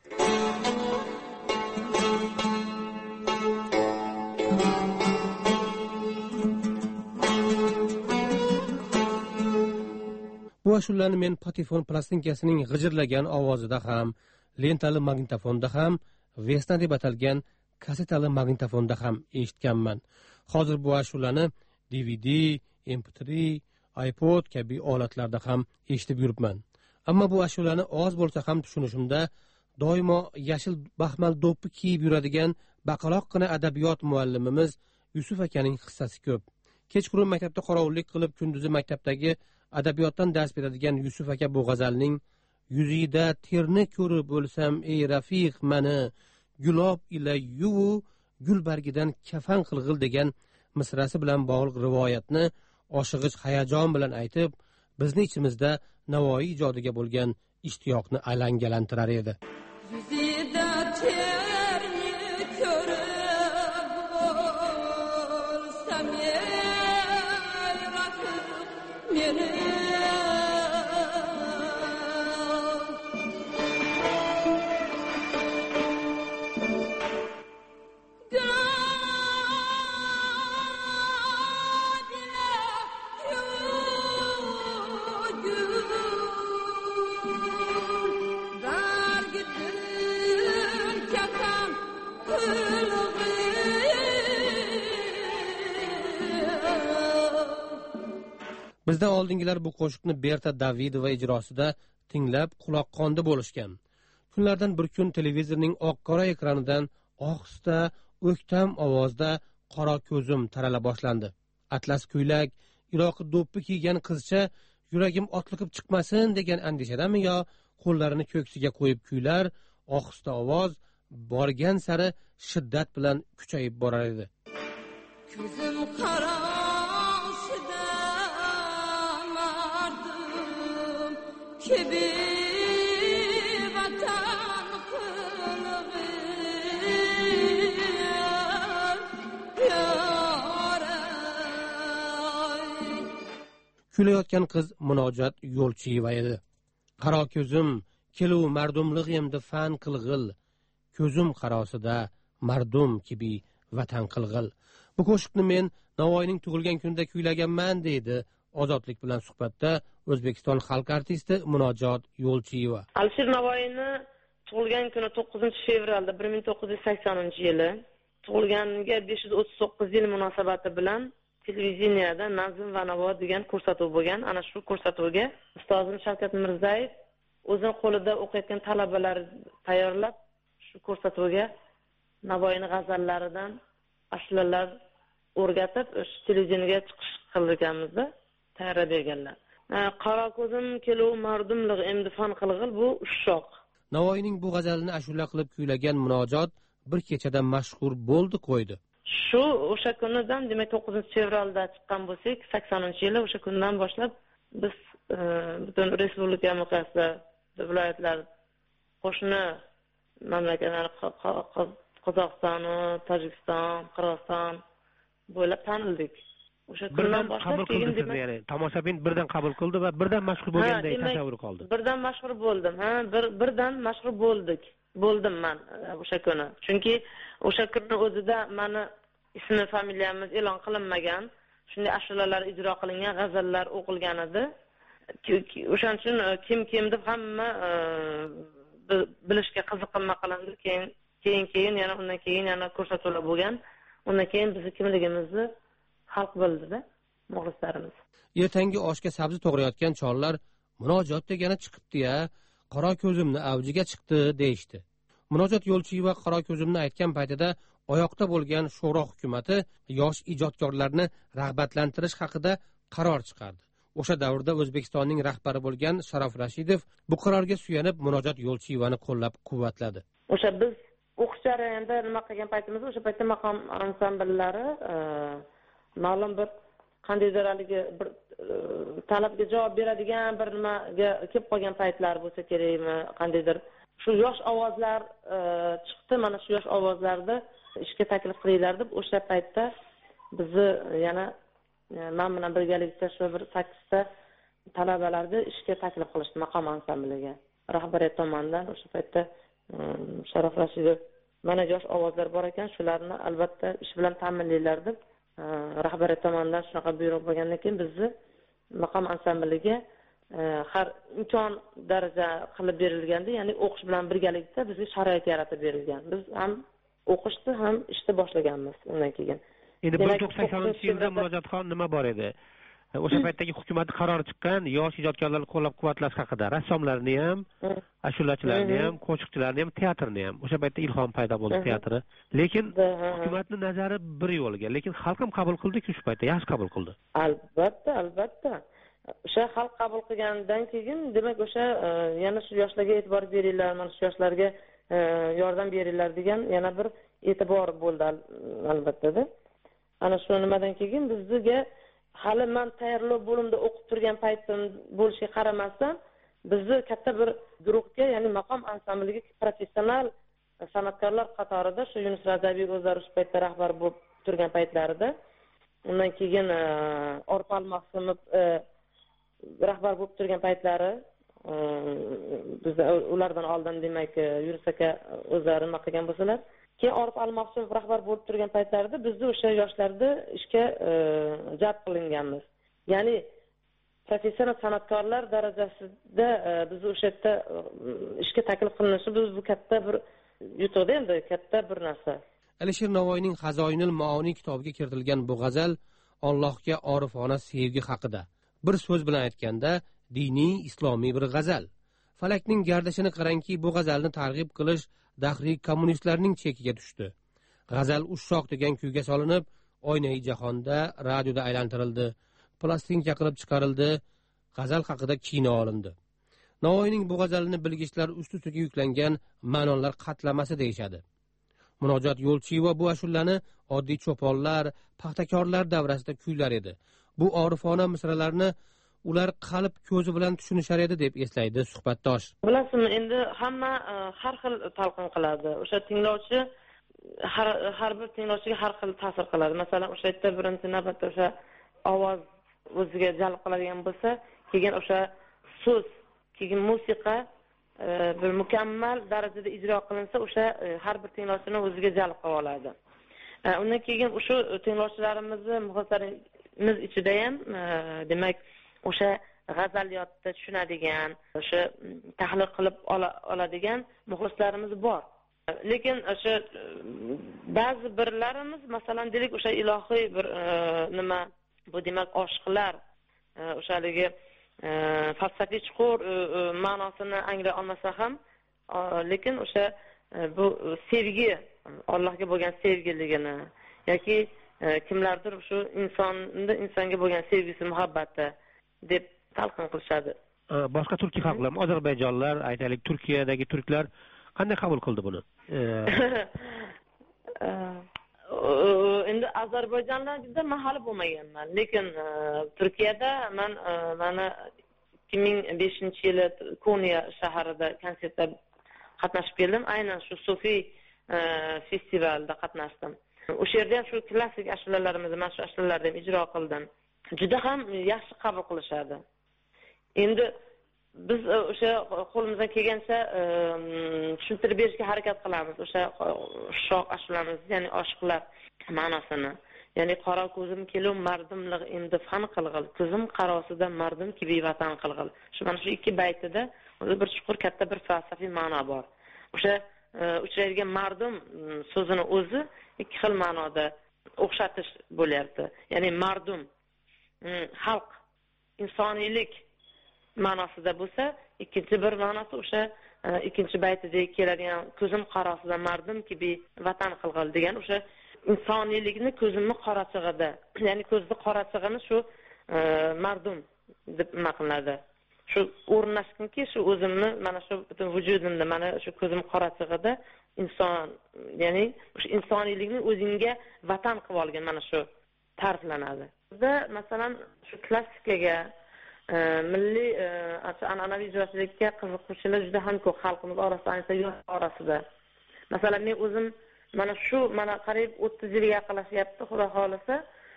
Bu ashulani men patifon plastinkasining g'ijirlagan ovozida ham, lentali magnitofonda ham, Vesna deb atalgan kasetali magnitofonda ham eshitganman. Hozir bu ashulani D V D, M P three, iPod kabi olatlarda ham eshitib yuribman. Ammo bu ashulani oz bo'lsa ham tushunishimda doimo yashil baxmal do'ppi kiyib yuradigan baqaloqqina adabiyot muallimimiz Yusuf akaning hissasi ko'p. Kechqurun maktabda qorovullik qilib, kunduzi maktabdagi adabiyotdan dars beradigan Yusuf aka bu g'azalning yuzida terni ko'rib o'lsam ey rafiq mani gulob ila yuvu gulbargidan kafan qilg'il degan misrasi bilan bog'liq rivoyatni oshig'ich hayajon bilan aytib, bizni ichimizda Navoiy ijodiga bo'lgan ishtiyoqni alangalantirar edi. Bizdan oldingilar bu qo'shiqni Berta Davidova ijrosida tinglab quloqqonda bo'lishgan. Kunlardan bir kun televizorning oq-qora ekranidan ohista, o'ktam ovozda Qora ko'zim tarala boshlandi. Atlas ko'ylak, iroqi do'ppi kiygan qizcha yuragim otliqib chiqmasin degan andishadami yo qo'llarini ko'ksiga qo'yib kuylar, ohista ovoz borgan sari shiddat bilan kuchayib borar edi. Ko'zim qora Kebi vatan qilg'ir Kulayotgan qiz Munojot Yo'lchiyeva edi. Qaro ko'zim, keluv mardumliq endi fan qilg'il, ko'zim qarosida mardum kibi vatan qilg'il. Bu qo'shiqni men Navoiyning tug'ilgan kunida kuylaganman deydi Ozodlik bilan suhbatda O'zbekiston xalq artisti Munojot Yo'lchiyeva. Alisher Navoiyni tug'ilgan kuni to'qqizinchi fevralda bir ming to'qqiz yuz saksoninchi yili tug'ilganiga besh yuz o'ttiz to'qqiz yil munosabati bilan televideniyada Nazm va Navo degan ko'rsatuv bo'lgan. Ana shu ko'rsatuvga ustozim Shavkat Mirzayev o'zining qo'lida o'qiyotgan talabalar tayyorlab, shu ko'rsatuvga Navoiyning g'azallaridan ashulalar o'rgatib, shu televideniyega chiqish qilganimizda tayyorlab berganlar. Qaro ko'zim keluv mardumliq endi fan qilg'il bu ushoq. Navoiyning bu g'azalini ashula qilib kuylagan Munojot bir kechada mashhur bo'ldi qo'ydi. Shu o'sha kundan, demak to'qqizinchi fevralda chiqqan bo'lsak, saksoninchi yili o'sha kundan boshlab biz butun respublika miqyosida viloyatlar, qo'shni mamlakatlar, Qozog'iston, Tojikiston, Qirg'iziston bo'ylab tanildik. O'sha kundan boshlab keyin demak, ya'ni tomoshabin birdan qabul qildi va birdan mashhur bo'lganday tasavvur qildi. Birdan mashhur bo'ldim, ha, bir birdan mashhur bo'ldik. Bo'ldim men o'sha kuni. Chunki o'sha kunning o'zida meni ismi, familiyamiz e'lon qilinmagan, shunday ashulalar ijro qilingan, g'azallar o'qilgan edi. O'shaning uchun kim kim deb hamma bilishga qiziqma qilindi. Keyin keyin keyin yana undan keyin yana ko'rsatuvlar bo'lgan. Undan keyin bizni kimligimizni xalq bildida, muxlislarimiz. Ertangi oshga sabzi to'g'rayotgan chollar Munojot degani chiqibdi-ya, Qaro ko'zimni avjiga chiqdi deyishdi. Munojot Yo'lchiyeva Qaro ko'zimni aytgan paytida oyoqda bo'lgan sho'ro hukumatı yosh ijodkorlarni rag'batlantirish haqida qaror chiqardi. O'sha davrda O'zbekistonning rahbari bo'lgan Sharof Rashidov bu qarorga suyanib Munojot Yo'lchiyevani qo'llab-quvvatladi. O'sha biz o'qish jarayonida nima qilgan paytimizda, o'sha paytda maqom ansambllari ma'lum bir qandaydir haligi bir talabga javob beradigan bir nimaga kelib qolgan paytlar bo'lsa kerakmi, qandaydir shu yosh ovozlar chiqdi. Mana shu yosh ovozlarda ishga taklif qilinglar deb o'sha paytda bizni yana men bilan birgalikda shu bir sakkizta talabalarni ishga taklif qilishdi maqom ansambliga. Rahbariyat tomonidan o'sha paytda Sharof Rashidov mana yosh ovozlar bor ekan, shularni albatta ish bilan ta'minlaylar deb rahbariyat tomonidan shunaqa buyruq bo'lgandan keyin bizni maqom ansambliga har imkon daraja qilib berilganda, ya'ni o'qish bilan birgalikda bizga sharoit yaratib berilgan. Biz ham o'qishni ham ishni boshlaganmiz undan keyin. Endi bir ming to'qqiz yuz saksoninchi yilda Munojotxon nima bor edi? O'sha paytdagi hukumat qarori chiqqan, yosh ijodkorlarni qo'llab-quvvatlash haqida, rassomlarni ham, ashulachilarni ham, qo'shiqchilarni ham, teatrni ham. O'sha paytda Ilhom paydo bo'ldi teatri. Lekin hukumatning nazari bir yo'lga, lekin xalq ham qabul qildi-ku shu paytda, yaxshi qabul qildi. Albatta, albatta. O'sha xalq qabul qilgandan keyin, demak o'sha yana shu yoshlarga e'tibor beringlar, mana shu yoshlarga yordam beringlar degan yana bir e'tibor bo'ldi albatta-da. Ana shu nimadan keyin bizga hali men tayyorlov bo'limida o'qib turgan paytim bo'lishiga qaramasdan bizni katta bir guruhga, ya'ni maqom ansambliga professional san'atkorlar qatorida shu Yunus Razabiy o'zlari shu paytda rahbar bo'lib turgan paytlarida, undan keyin Orpal Maqsumov rahbar bo'lib turgan paytlari, biz ulardan oldin demak Yunus aka o'zlari nima qilgan bo'lsalar, keyin Orif Almaqsumov rahbar bo'lib turgan paytlarida bizni o'sha yoshlarda ishga jalb qilinganmiz. Ya'ni professional san'atkorlar darajasida bizni o'sha yerda ishga taklif qilinishi biz bu katta bir yutuqda, endi katta bir narsa. Alisher Navoiyning Xazoinul Maoniy kitobiga kiritilgan bu g'azal Allohga orifona sevgi haqida. Bir so'z bilan aytganda, diniy islomiy bir g'azal. Falakning gardishini qarangki, bu g'azalni targ'ib qilish dahriy kommunistlarning chekiga tushdi. G'azal ushshoq degan kuyga solinib, oynai jahonda radioda aylantirildi, plastinka qilib chiqarildi, g'azal haqida kino olindi. Navoiyning bu g'azalini bilgichlar usti-ustiga yuklangan ma'nolar qatlamasi deyishadi. Munojot yo'lchiva bu ashulani oddiy cho'ponlar, paxtakorlar davrasida kuylar edi. Bu orifona misralarni ular qalb ko'zi bilan tushunishar edi deb eslaydi suhbatdosh. Bilasizmi, endi hamma har xil talqin qiladi. O'sha tinglovchi har har bir tinglovchiga har xil ta'sir qiladi. Masalan, o'sha yerda birinchi navbatda o'sha ovoz o'ziga jalb qiladigan bo'lsa, keyin o'sha so'z, keyin musiqa bir mukammal darajada ijro qilinsa, o'sha har bir tinglovchini o'ziga jalb qilib oladi. Undan keyin o'sha tinglovchilarimizni muxlislarimiz ichida ham demak o'sha g'azaliyotni tushunadigan, o'sha tahlil qilib oladigan muxlislarimiz bor. Lekin o'sha ba'zi birlarimiz, masalan, deylik o'sha ilohiy bir nima, bu demak oshiqlar o'shaligi falsafiy chuqur ma'nosini anglay olmasa ham, lekin o'sha bu sevgi, Allohga bo'lgan sevgiligini yoki kimlardir shu insonni insonga bo'lgan sevgisi, muhabbati deb talqin qilishadi. Boshqa turkiy xalqlar, Ozarbayjonlar, aytaylik Turkiyadagi turklar qanday qabul qildi buni? Endi Ozarbayjonlarda men hali bo'lmaganman, lekin Turkiyada men mana ikki ming beshinchi yili Konya shahrida konsertda qatnashib keldim. Aynan shu Sofi festivalida qatnashdim. O'sha yerda ham shu klassik ashulalarimizni, mana shu ashulalarni ham ijro qildim. Juda ham yaxshi qabul qilishadi. Endi biz o'sha qo'limizdan kelgancha tushuntirib berishga harakat qilamiz. O'sha shoq ashulamiz, ya'ni oshiqlar ma'nosini. Ya'ni qora ko'zim kelum mardimlig endi fan qilg'il, ko'zim qarosida mardim kibi vatan qilg'il. Shu mana shu ikki baytida bir chuqur katta bir falsafiy ma'no bor. O'sha uchraydigan mardim so'zini o'zi ikki xil ma'noda o'xshatish bo'lyapti. Ya'ni mardum xalq, insoniylik ma'nosida bo'lsa, ikkinchi bir ma'nosi o'sha ikkinchi baytidagi keladigan ko'zim qarosida mardim kibi vatan qilg'il degan o'sha insoniylikni ko'zimni qorachig'ida, ya'ni ko'zni qorachig'ini shu mardum deb nima qilinadi. Shu o'rnashkinki, shu o'zimni mana shu butun vujudimda mana shu ko'zim qorachig'ida inson, ya'ni o'sha insoniylikni o'zingga vatan qilib olgan mana shu ta'riflanadi. Bizda masalan shu klassikaga, milliy an'anaviy ijrochilikka qiziquvchilar juda ham ko'p xalqimiz orasida, ayniqsa yosh orasida. Masalan, men o'zim mana shu mana qariyb o'ttiz yilga yaqinlashyapti, xudo xolisa,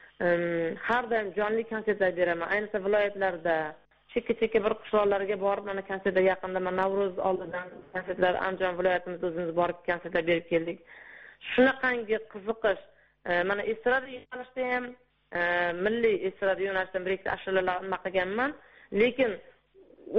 har doim jonli konsertlar beraman. Ayniqsa viloyatlarda, chekka-chekka bir qishloqlarga borib, mana konsertlar yaqinda mana Navro'z oldidan konsertlar, Andijon viloyatimizda o'zimiz borib konsertlar berib keldik. Shunaqangi qiziqish, mana estrada yo'nalishida ham milliy estrada yo'nalishdan bir ikkita ashulalar nima qilganman, lekin u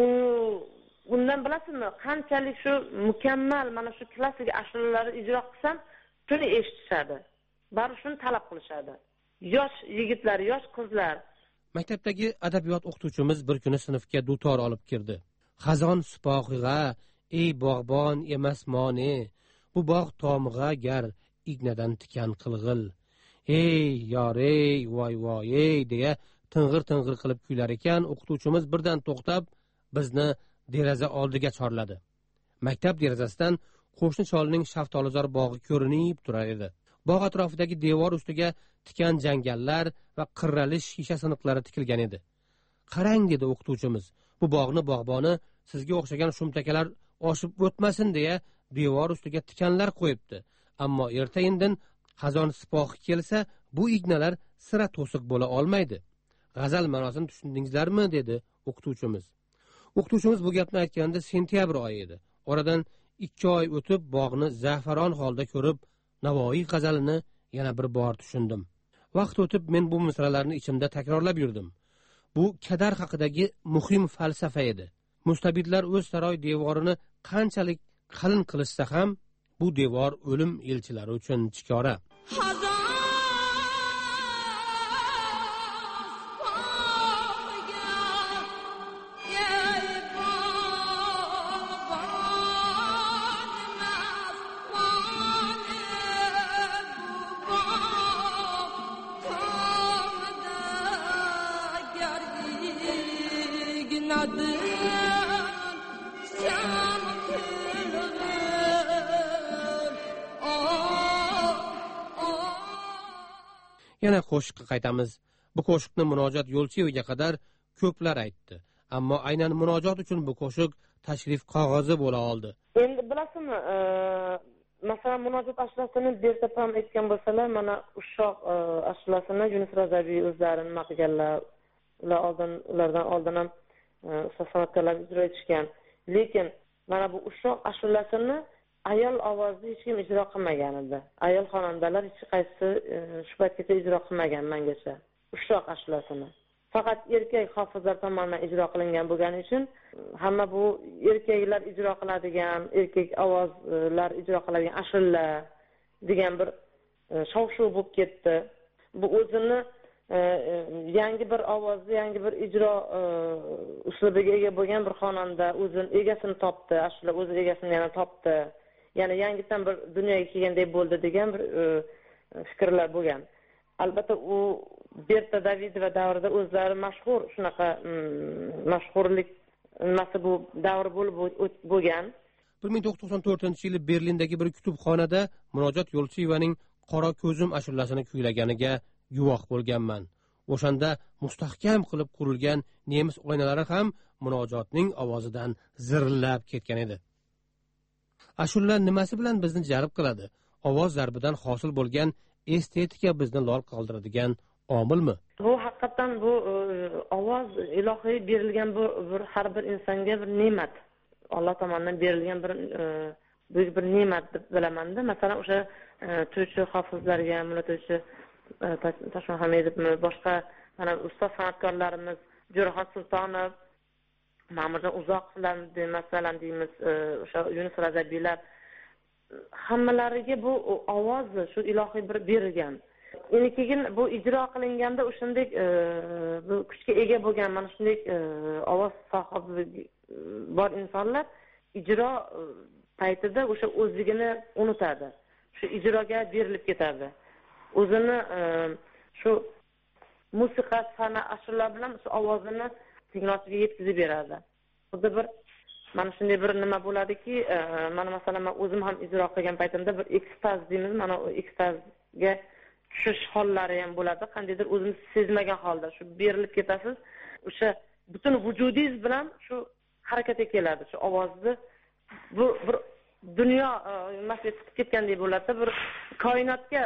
undan bilasizmi, qanchalik shu mukammal mana shu klassik ashulalarni ijro qilsam, shuni eshitishadi. Bari shuni talab qilishadi. Yosh yigitlar, yosh qizlar. Maktabdagi adabiyot o'qituvchimiz bir kuni sinfga dutor olib kirdi. Xazon sipohiga, ey bog'bon emas moni, bu bog' tomg'a gar ignadan tikan qilg'il. Ey yorey, voy voy ey deya ting'ir-ting'ir qilib kuylar ekan, o'qituvchimiz birdan to'xtab bizni deraza oldiga chorladi. Maktab derazasidan qo'shni cholning shaftolizor bog'i ko'rinib turar edi. Bog' atrofidagi devor ustiga tikan jangallar va qirrali shisha siniqlari tikilgan edi. "Qarang", dedi o'qituvchimiz. "Bu bog'ni bog'boni sizga o'xshagan shumtakalar oshib o'tmasin deya devor ustiga tikanlar qo'yibdi. Ammo erta-indin xazon sipohi kelsa, bu ignalar sira to'siq bo'la olmaydi. G'azal ma'nosini tushundingizlarmi?" dedi o'qituvchimiz. O'qituvchimiz bu gapni aytganda sentyabr oyi edi. Oradan ikki oy o'tib bog'ni za'faron holda ko'rib, Navoiy g'azalini yana bir bor tushundim. Vaqt o'tib men bu misralarni ichimda takrorlab yurdim. Bu kadar haqidagi muhim falsafa edi. Mustabidlar o'z saroy devorini qanchalik qalin qilishsa ham, bu devor o'lim elchilari uchun chikora. Yana qo'shiqqa qaytamiz. Bu qo'shiqni Munojot Yo'lchiyevaga qadar ko'plar aytdi. Ammo aynan Munojot uchun bu qo'shiq tashrif qog'ozi bo'la oldi. Endi bilasizmi, masalan, Munojot ashlasini bersapam aytgan bo'lsalar, mana Ushoq ashlasini Yunus Razabiy o'zlari nima qilganlar, ular oldin ulardan oldin ham ustoz san'atkorlar ijro etishgan. Lekin mana bu Ushoq ashlasini ayol ovozda hech kim ijro qilmagan edi. Ayol xonandalar hech qaysi shu paytgacha ijro qilmagan mengacha Ushoq ashlasini. Faqat erkak hofizlar tomonidan ijro qilingan bo'lgani uchun hamma bu erkaklar ijro qiladigan, erkak ovozlar ijro qiladigan ashula degan bir shov-shuv bo'lib ketdi. Bu o'zini yangi bir ovozni, yangi bir ijro uslubiga ega bo'lgan bir xonanda o'zini egasini topdi, ashula o'z egasini yana topdi. Ya'ni yangidan bir dunyoga kelgandek bo'ldi degan bir fikrlar bo'lgan. Albatta u Berta Davidova davrida o'zlari mashhur shunaqa mashhurlik nimasi bu davr bo'lib bo'lgan. bir ming to'qqiz yuz to'qson to'rtinchi yili Berlindagi bir kutubxonada Munojot Yo'lchiyevaning Qora ko'zim ashulasini kuylaganiga guvoh bo'lganman. O'shanda mustahkam qilib qurilgan nemis oynalari ham Munojotning ovozidan zirillab ketgan edi. Ashula nimasi bilan bizni jalb qiladi? Ovoz zarbidan hosil bo'lgan estetika bizni lol qoldiradigan omilmi? Bu haqiqatan bu ovoz ilohiy berilgan bu bir har bir insonga bir ne'mat. Alloh tomonidan berilgan bir buyuk bir ne'mat deb bilaman-da. Masalan, o'sha to'ychi hofizlarga, mullatovchi Toshmax Hamidovmi, boshqa mana ustoz san'atkorlarimiz Jo'raxon Sultonov, Ma'murjon Uzoqovlar masalan deymiz, o'sha Yunus Razabiylar hammalariga bu ovoz shu ilohiy bir berilgan. Endi keyin bu ijro qilinganda o'shandek bu kuchga ega bo'lgan mana shunday ovoz sohibi bor insonlar ijro paytida o'sha o'zligini unutadi. Shu ijroga berilib ketadi. O'zini shu musiqa sana ashula bilan shu ovozini tinglosiga yetkazib beradi. Xuddi bir mana shunday bir nima bo'ladiki, mana masalan men o'zim ham ijro qilgan paytimda bir ekstaz deymiz, mana o ekstazga tushish hollari ham bo'ladi. Qandaydir o'zingiz sezmagan holda shu berilib ketasiz. O'sha butun vujudingiz bilan shu harakatga keladi. Shu ovozni bu bir dunyo masjid chiqib ketgandek bo'ladi, bir koinotga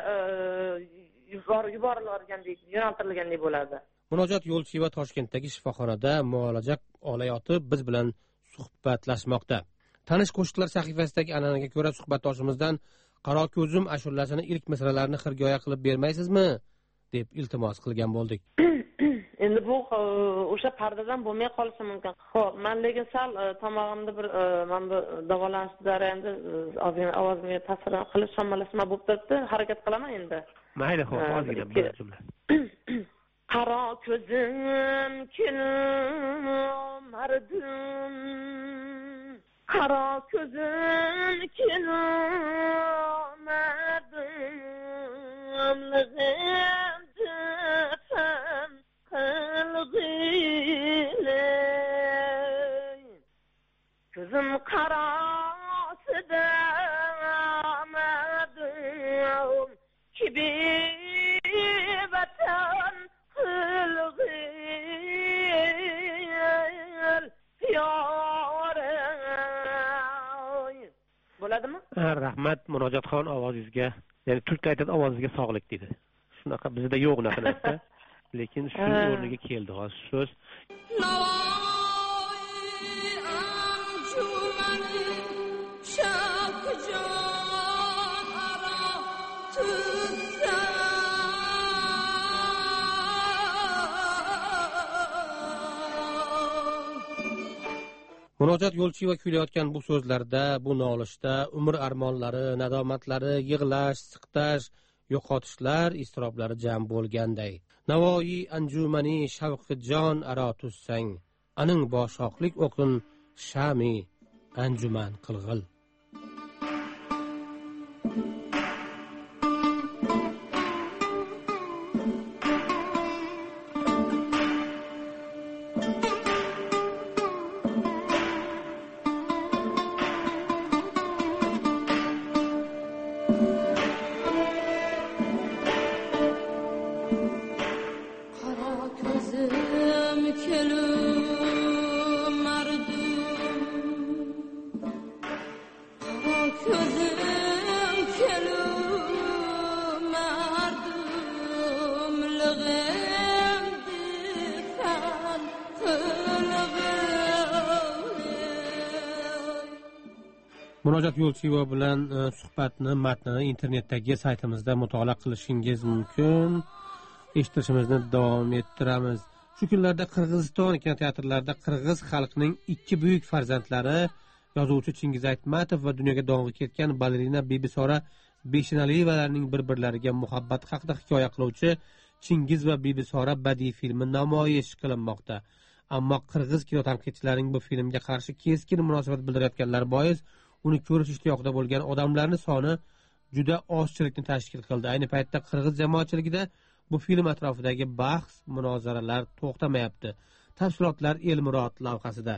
yuborilgandek, yo'naltirilgandek bo'ladi. Munojot Yo'lchiyeva Toshkentdagi shifoxonada muolaja olayotib biz bilan suhbatlashmoqda. Tanish qo'shiqlar sahifasidagi an'anaga ko'ra suhbatdoshimizdan Qaro ko'zim ashulasini ilk misralarini xirgoya qilib bermaysizmi deb iltimos qilgan bo'ldik. Endi bu o'sha pardadan bo'lmay qolishi mumkin. Xo'p, men lekin sal tomog'imda bir men bu davolanish jarayonida ozgina ovozimga ta'sir qilish, shamollashma bo'lib turibdi. Harakat qilaman endi. Mayli, xo'p, ozgina bir jumla. Qaro ko'zim kelmardim, qaro ko'zim kelmardim, lig'im tefam qilg'ilay, ko'zim qarosida amadim, gibi vatan hılgır yoray. Bo'ladimi? Rahmat Munojatxon ovozingizga, ya'ni turk aytadi ovozingizga sog'lik dedi. Shunaqa bizda yo'q unaqa narsa. Lekin shu o'rniga keldi hozir so'z. Munojat Yo'lchiyeva kuylayotgan bu so'zlarda, bu nolishda umr armonlari, nadomatlari, yig'lash, siqtash, yo'qotishlar, iztiroblari jam bo'lganday. Navoiy anjumani shavqi jon aro tussang, aning boshoqlik o'qin shami anjuman qilg'il. Munojat Yo'lchiyeva bilan suhbatni matnini internetdagi saytimizda mutolaa qilishingiz mumkin. Eshitishimizni davom ettiramiz. Shu kunlarda Qirg'iziston kinoteatrlarida qirg'iz xalqining ikki buyuk farzandlari, yozuvchi Chingiz Aytmatov va dunyoga dong'i ketgan balerina Bibisora Beshinaliyevalarning bir-birlariga muhabbati haqida hikoya qiluvchi Chingiz va Bibisora badiiy filmi namoyish qilinmoqda. Ammo qirg'iz kinotanqidchilarining bu filmga qarshi keskin munosabat bildirayotganlar bois uni ko'rish ishtiyoqida bo'lgan odamlarning soni juda ozchilikni tashkil qildi. Ayni paytda qirg'iz jamoatchiligida bu film atrofidagi bahs, munozaralar to'xtamayapti. Tafsilotlar Elmurod lavhasida.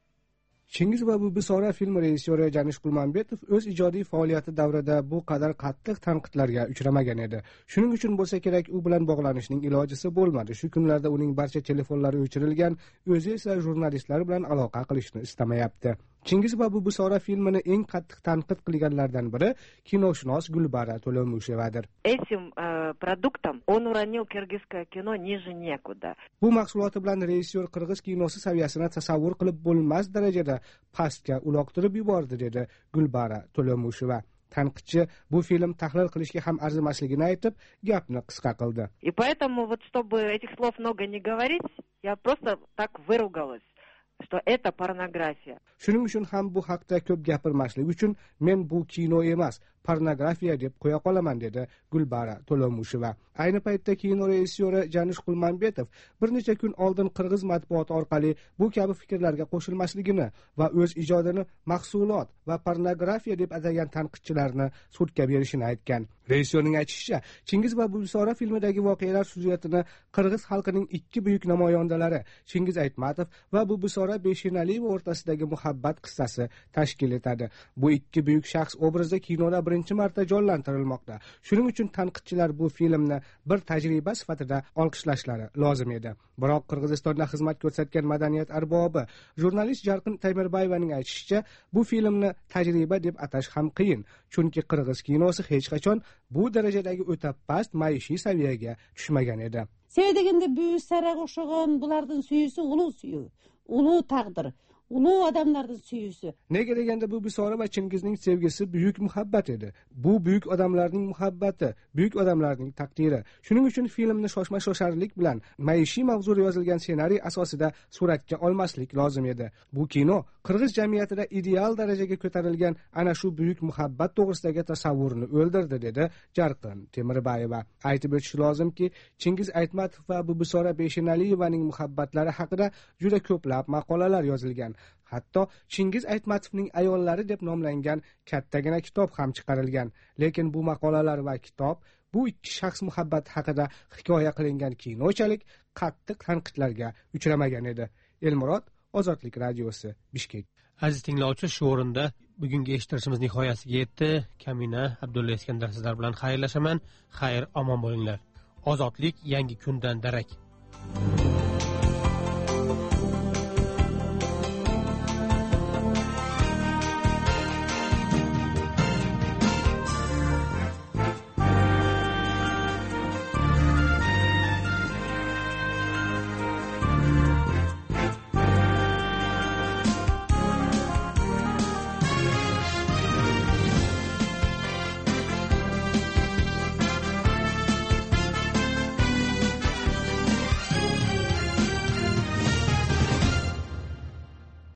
Chingiz va Bibisora film rejissyori Janish Kulmanbetov o'z ijodiy faoliyati davrida bu qadar qattiq tanqidlarga uchramagan edi. Shuning uchun bo'lsa kerak, u bilan bog'lanishning ilojisi bo'lmadi. Shu kunlarda uning barcha telefonlari o'chirilgan, o'zi esa jurnalistlar bilan aloqa qilishni istamayapti. Chingiz va Bibisora filmini eng qattiq tanqid qilganlardan biri kinoshunos Gulbara To'lomushevadir. Этим э, продуктом он уронил киргизское кино ниже некуда. Bu mahsuloti bilan rejissyor qirg'iz kinosi saviyasini tasavvur qilib bo'lmas darajada pastga uloqtirib yubordi, dedi Gulbara To'lomusheva. Tanqidchi bu film tahlil qilishga ham arzimasligini aytib, gapni qisqa qildi. И поэтому вот чтобы этих слов много не говорить, я просто так выругалась, что это порнография. Shuning uchun ham bu haqda ko'p gapirmaslik uchun men bu kino emas, pornografiya deb qo'ya qolaman, dedi Gulbara To'lomusheva. Ayni paytda kino rejissyori Janish Kulmanbetov bir necha kun oldin qirg'iz matbuoti orqali bu kabi fikrlarga qo'shilmasligini va o'z ijodini mahsulot va pornografiya deb atagan tanqidchilarni sudga berishini aytgan. Rejissyorning aytishicha, Chingiz va Bibisora filmidagi voqealar syujetini qirg'iz xalqining ikki buyuk namoyandalari Chingiz Aytmatov va Bibisora Beshinaliyeva o'rtasidagi muhabbat qissasi tashkil etadi. Bu ikki buyuk shaxs obrazi kinoda birinchi marta jonlantirilmoqda. Shuning uchun tanqidchilar bu filmni bir tajriba sifatida olqishlashlari lozim edi. Biroq Qirg'izistonda xizmat ko'rsatgan madaniyat arbobi jurnalist Jarqin Taymirbayevaning aytishicha, bu filmni tajriba deb atash ham qiyin, chunki qirg'iz kinosi hech qachon bu darajadagi o'ta past maishiy saviyaga tushmagan edi. Sevdegende büyük sarak o'xshagan bulardan suyusi ulug' suyu, ulug' taqdir, ulug' odamlardan suyusi. Nega deganda Bibisora va Chingizning sevgisi buyuk muhabbat edi. Bu buyuk odamlarning muhabbati, buyuk odamlarning taqdiri. Shuning uchun filmni shoshma-shosharlik bilan maishiy mavzuda yozilgan ssenariy asosida suratga olmaslik lozim edi. Bu kino qirg'iz jamiyatida ideal darajaga ko'tarilgan ana shu buyuk muhabbat to'g'risidagi tasavvurni o'ldirdi, dedi Jarqin Temirbayeva. Aytib o'tish lozimki, Chingiz Aytmatov va Bibisora Beshinaliyevaning muhabbatlari haqida juda ko'plab maqolalar yozilgan. Hatto Chingiz Aytmatovning ayollari deb nomlangan kattagina kitob ham chiqarilgan. Lekin bu maqolalar va kitob bu ikki shaxs muhabbati haqida hikoya qilingan kinochalik qattiq tanqidlarga uchramagan edi. Elmurod, Ozodlik radiosi, Bishkek. aziz tinglovchi, shu o'rinda bugungi eshittirishimiz nihoyasiga yetdi. Kamina Abdulla Iskandar sizlar bilan xayrlashaman. Xayr, omon bo'linglar. Ozodlik yangi kundan darak.